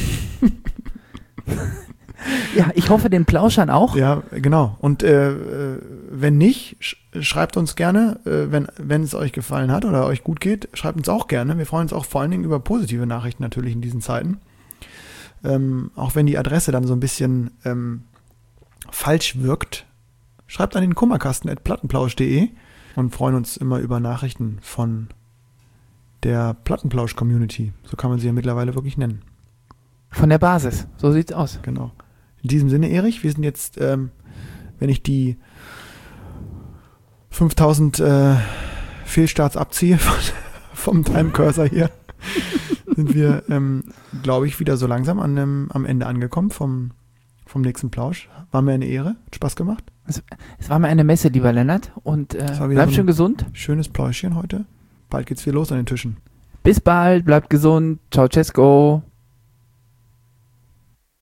Ja, ich hoffe den Plauschern auch. Ja, genau. Und äh, wenn nicht, sch- schreibt uns gerne, äh, wenn, wenn es euch gefallen hat oder euch gut geht, schreibt uns auch gerne. Wir freuen uns auch vor allen Dingen über positive Nachrichten natürlich in diesen Zeiten. Ähm, auch wenn die Adresse dann so ein bisschen ähm, falsch wirkt, schreibt an den Kummerkasten at plattenplausch punkt de und freuen uns immer über Nachrichten von der Plattenplausch-Community. So kann man sie ja mittlerweile wirklich nennen. Von der Basis. So sieht's aus. Genau. In diesem Sinne, Erich, wir sind jetzt, ähm, wenn ich die fünftausend äh, Fehlstarts abziehe von, vom Time Cursor hier, sind wir, ähm, glaube ich, wieder so langsam an dem, am Ende angekommen vom, vom nächsten Plausch. War mir eine Ehre, hat Spaß gemacht. Es, es war mir eine Messe, lieber Lennart. Und äh, war wieder bleib so schön ein- gesund. Schönes Pläuschchen heute. Bald geht's wieder los an den Tischen. Bis bald, bleibt gesund. Ciao, Cesco.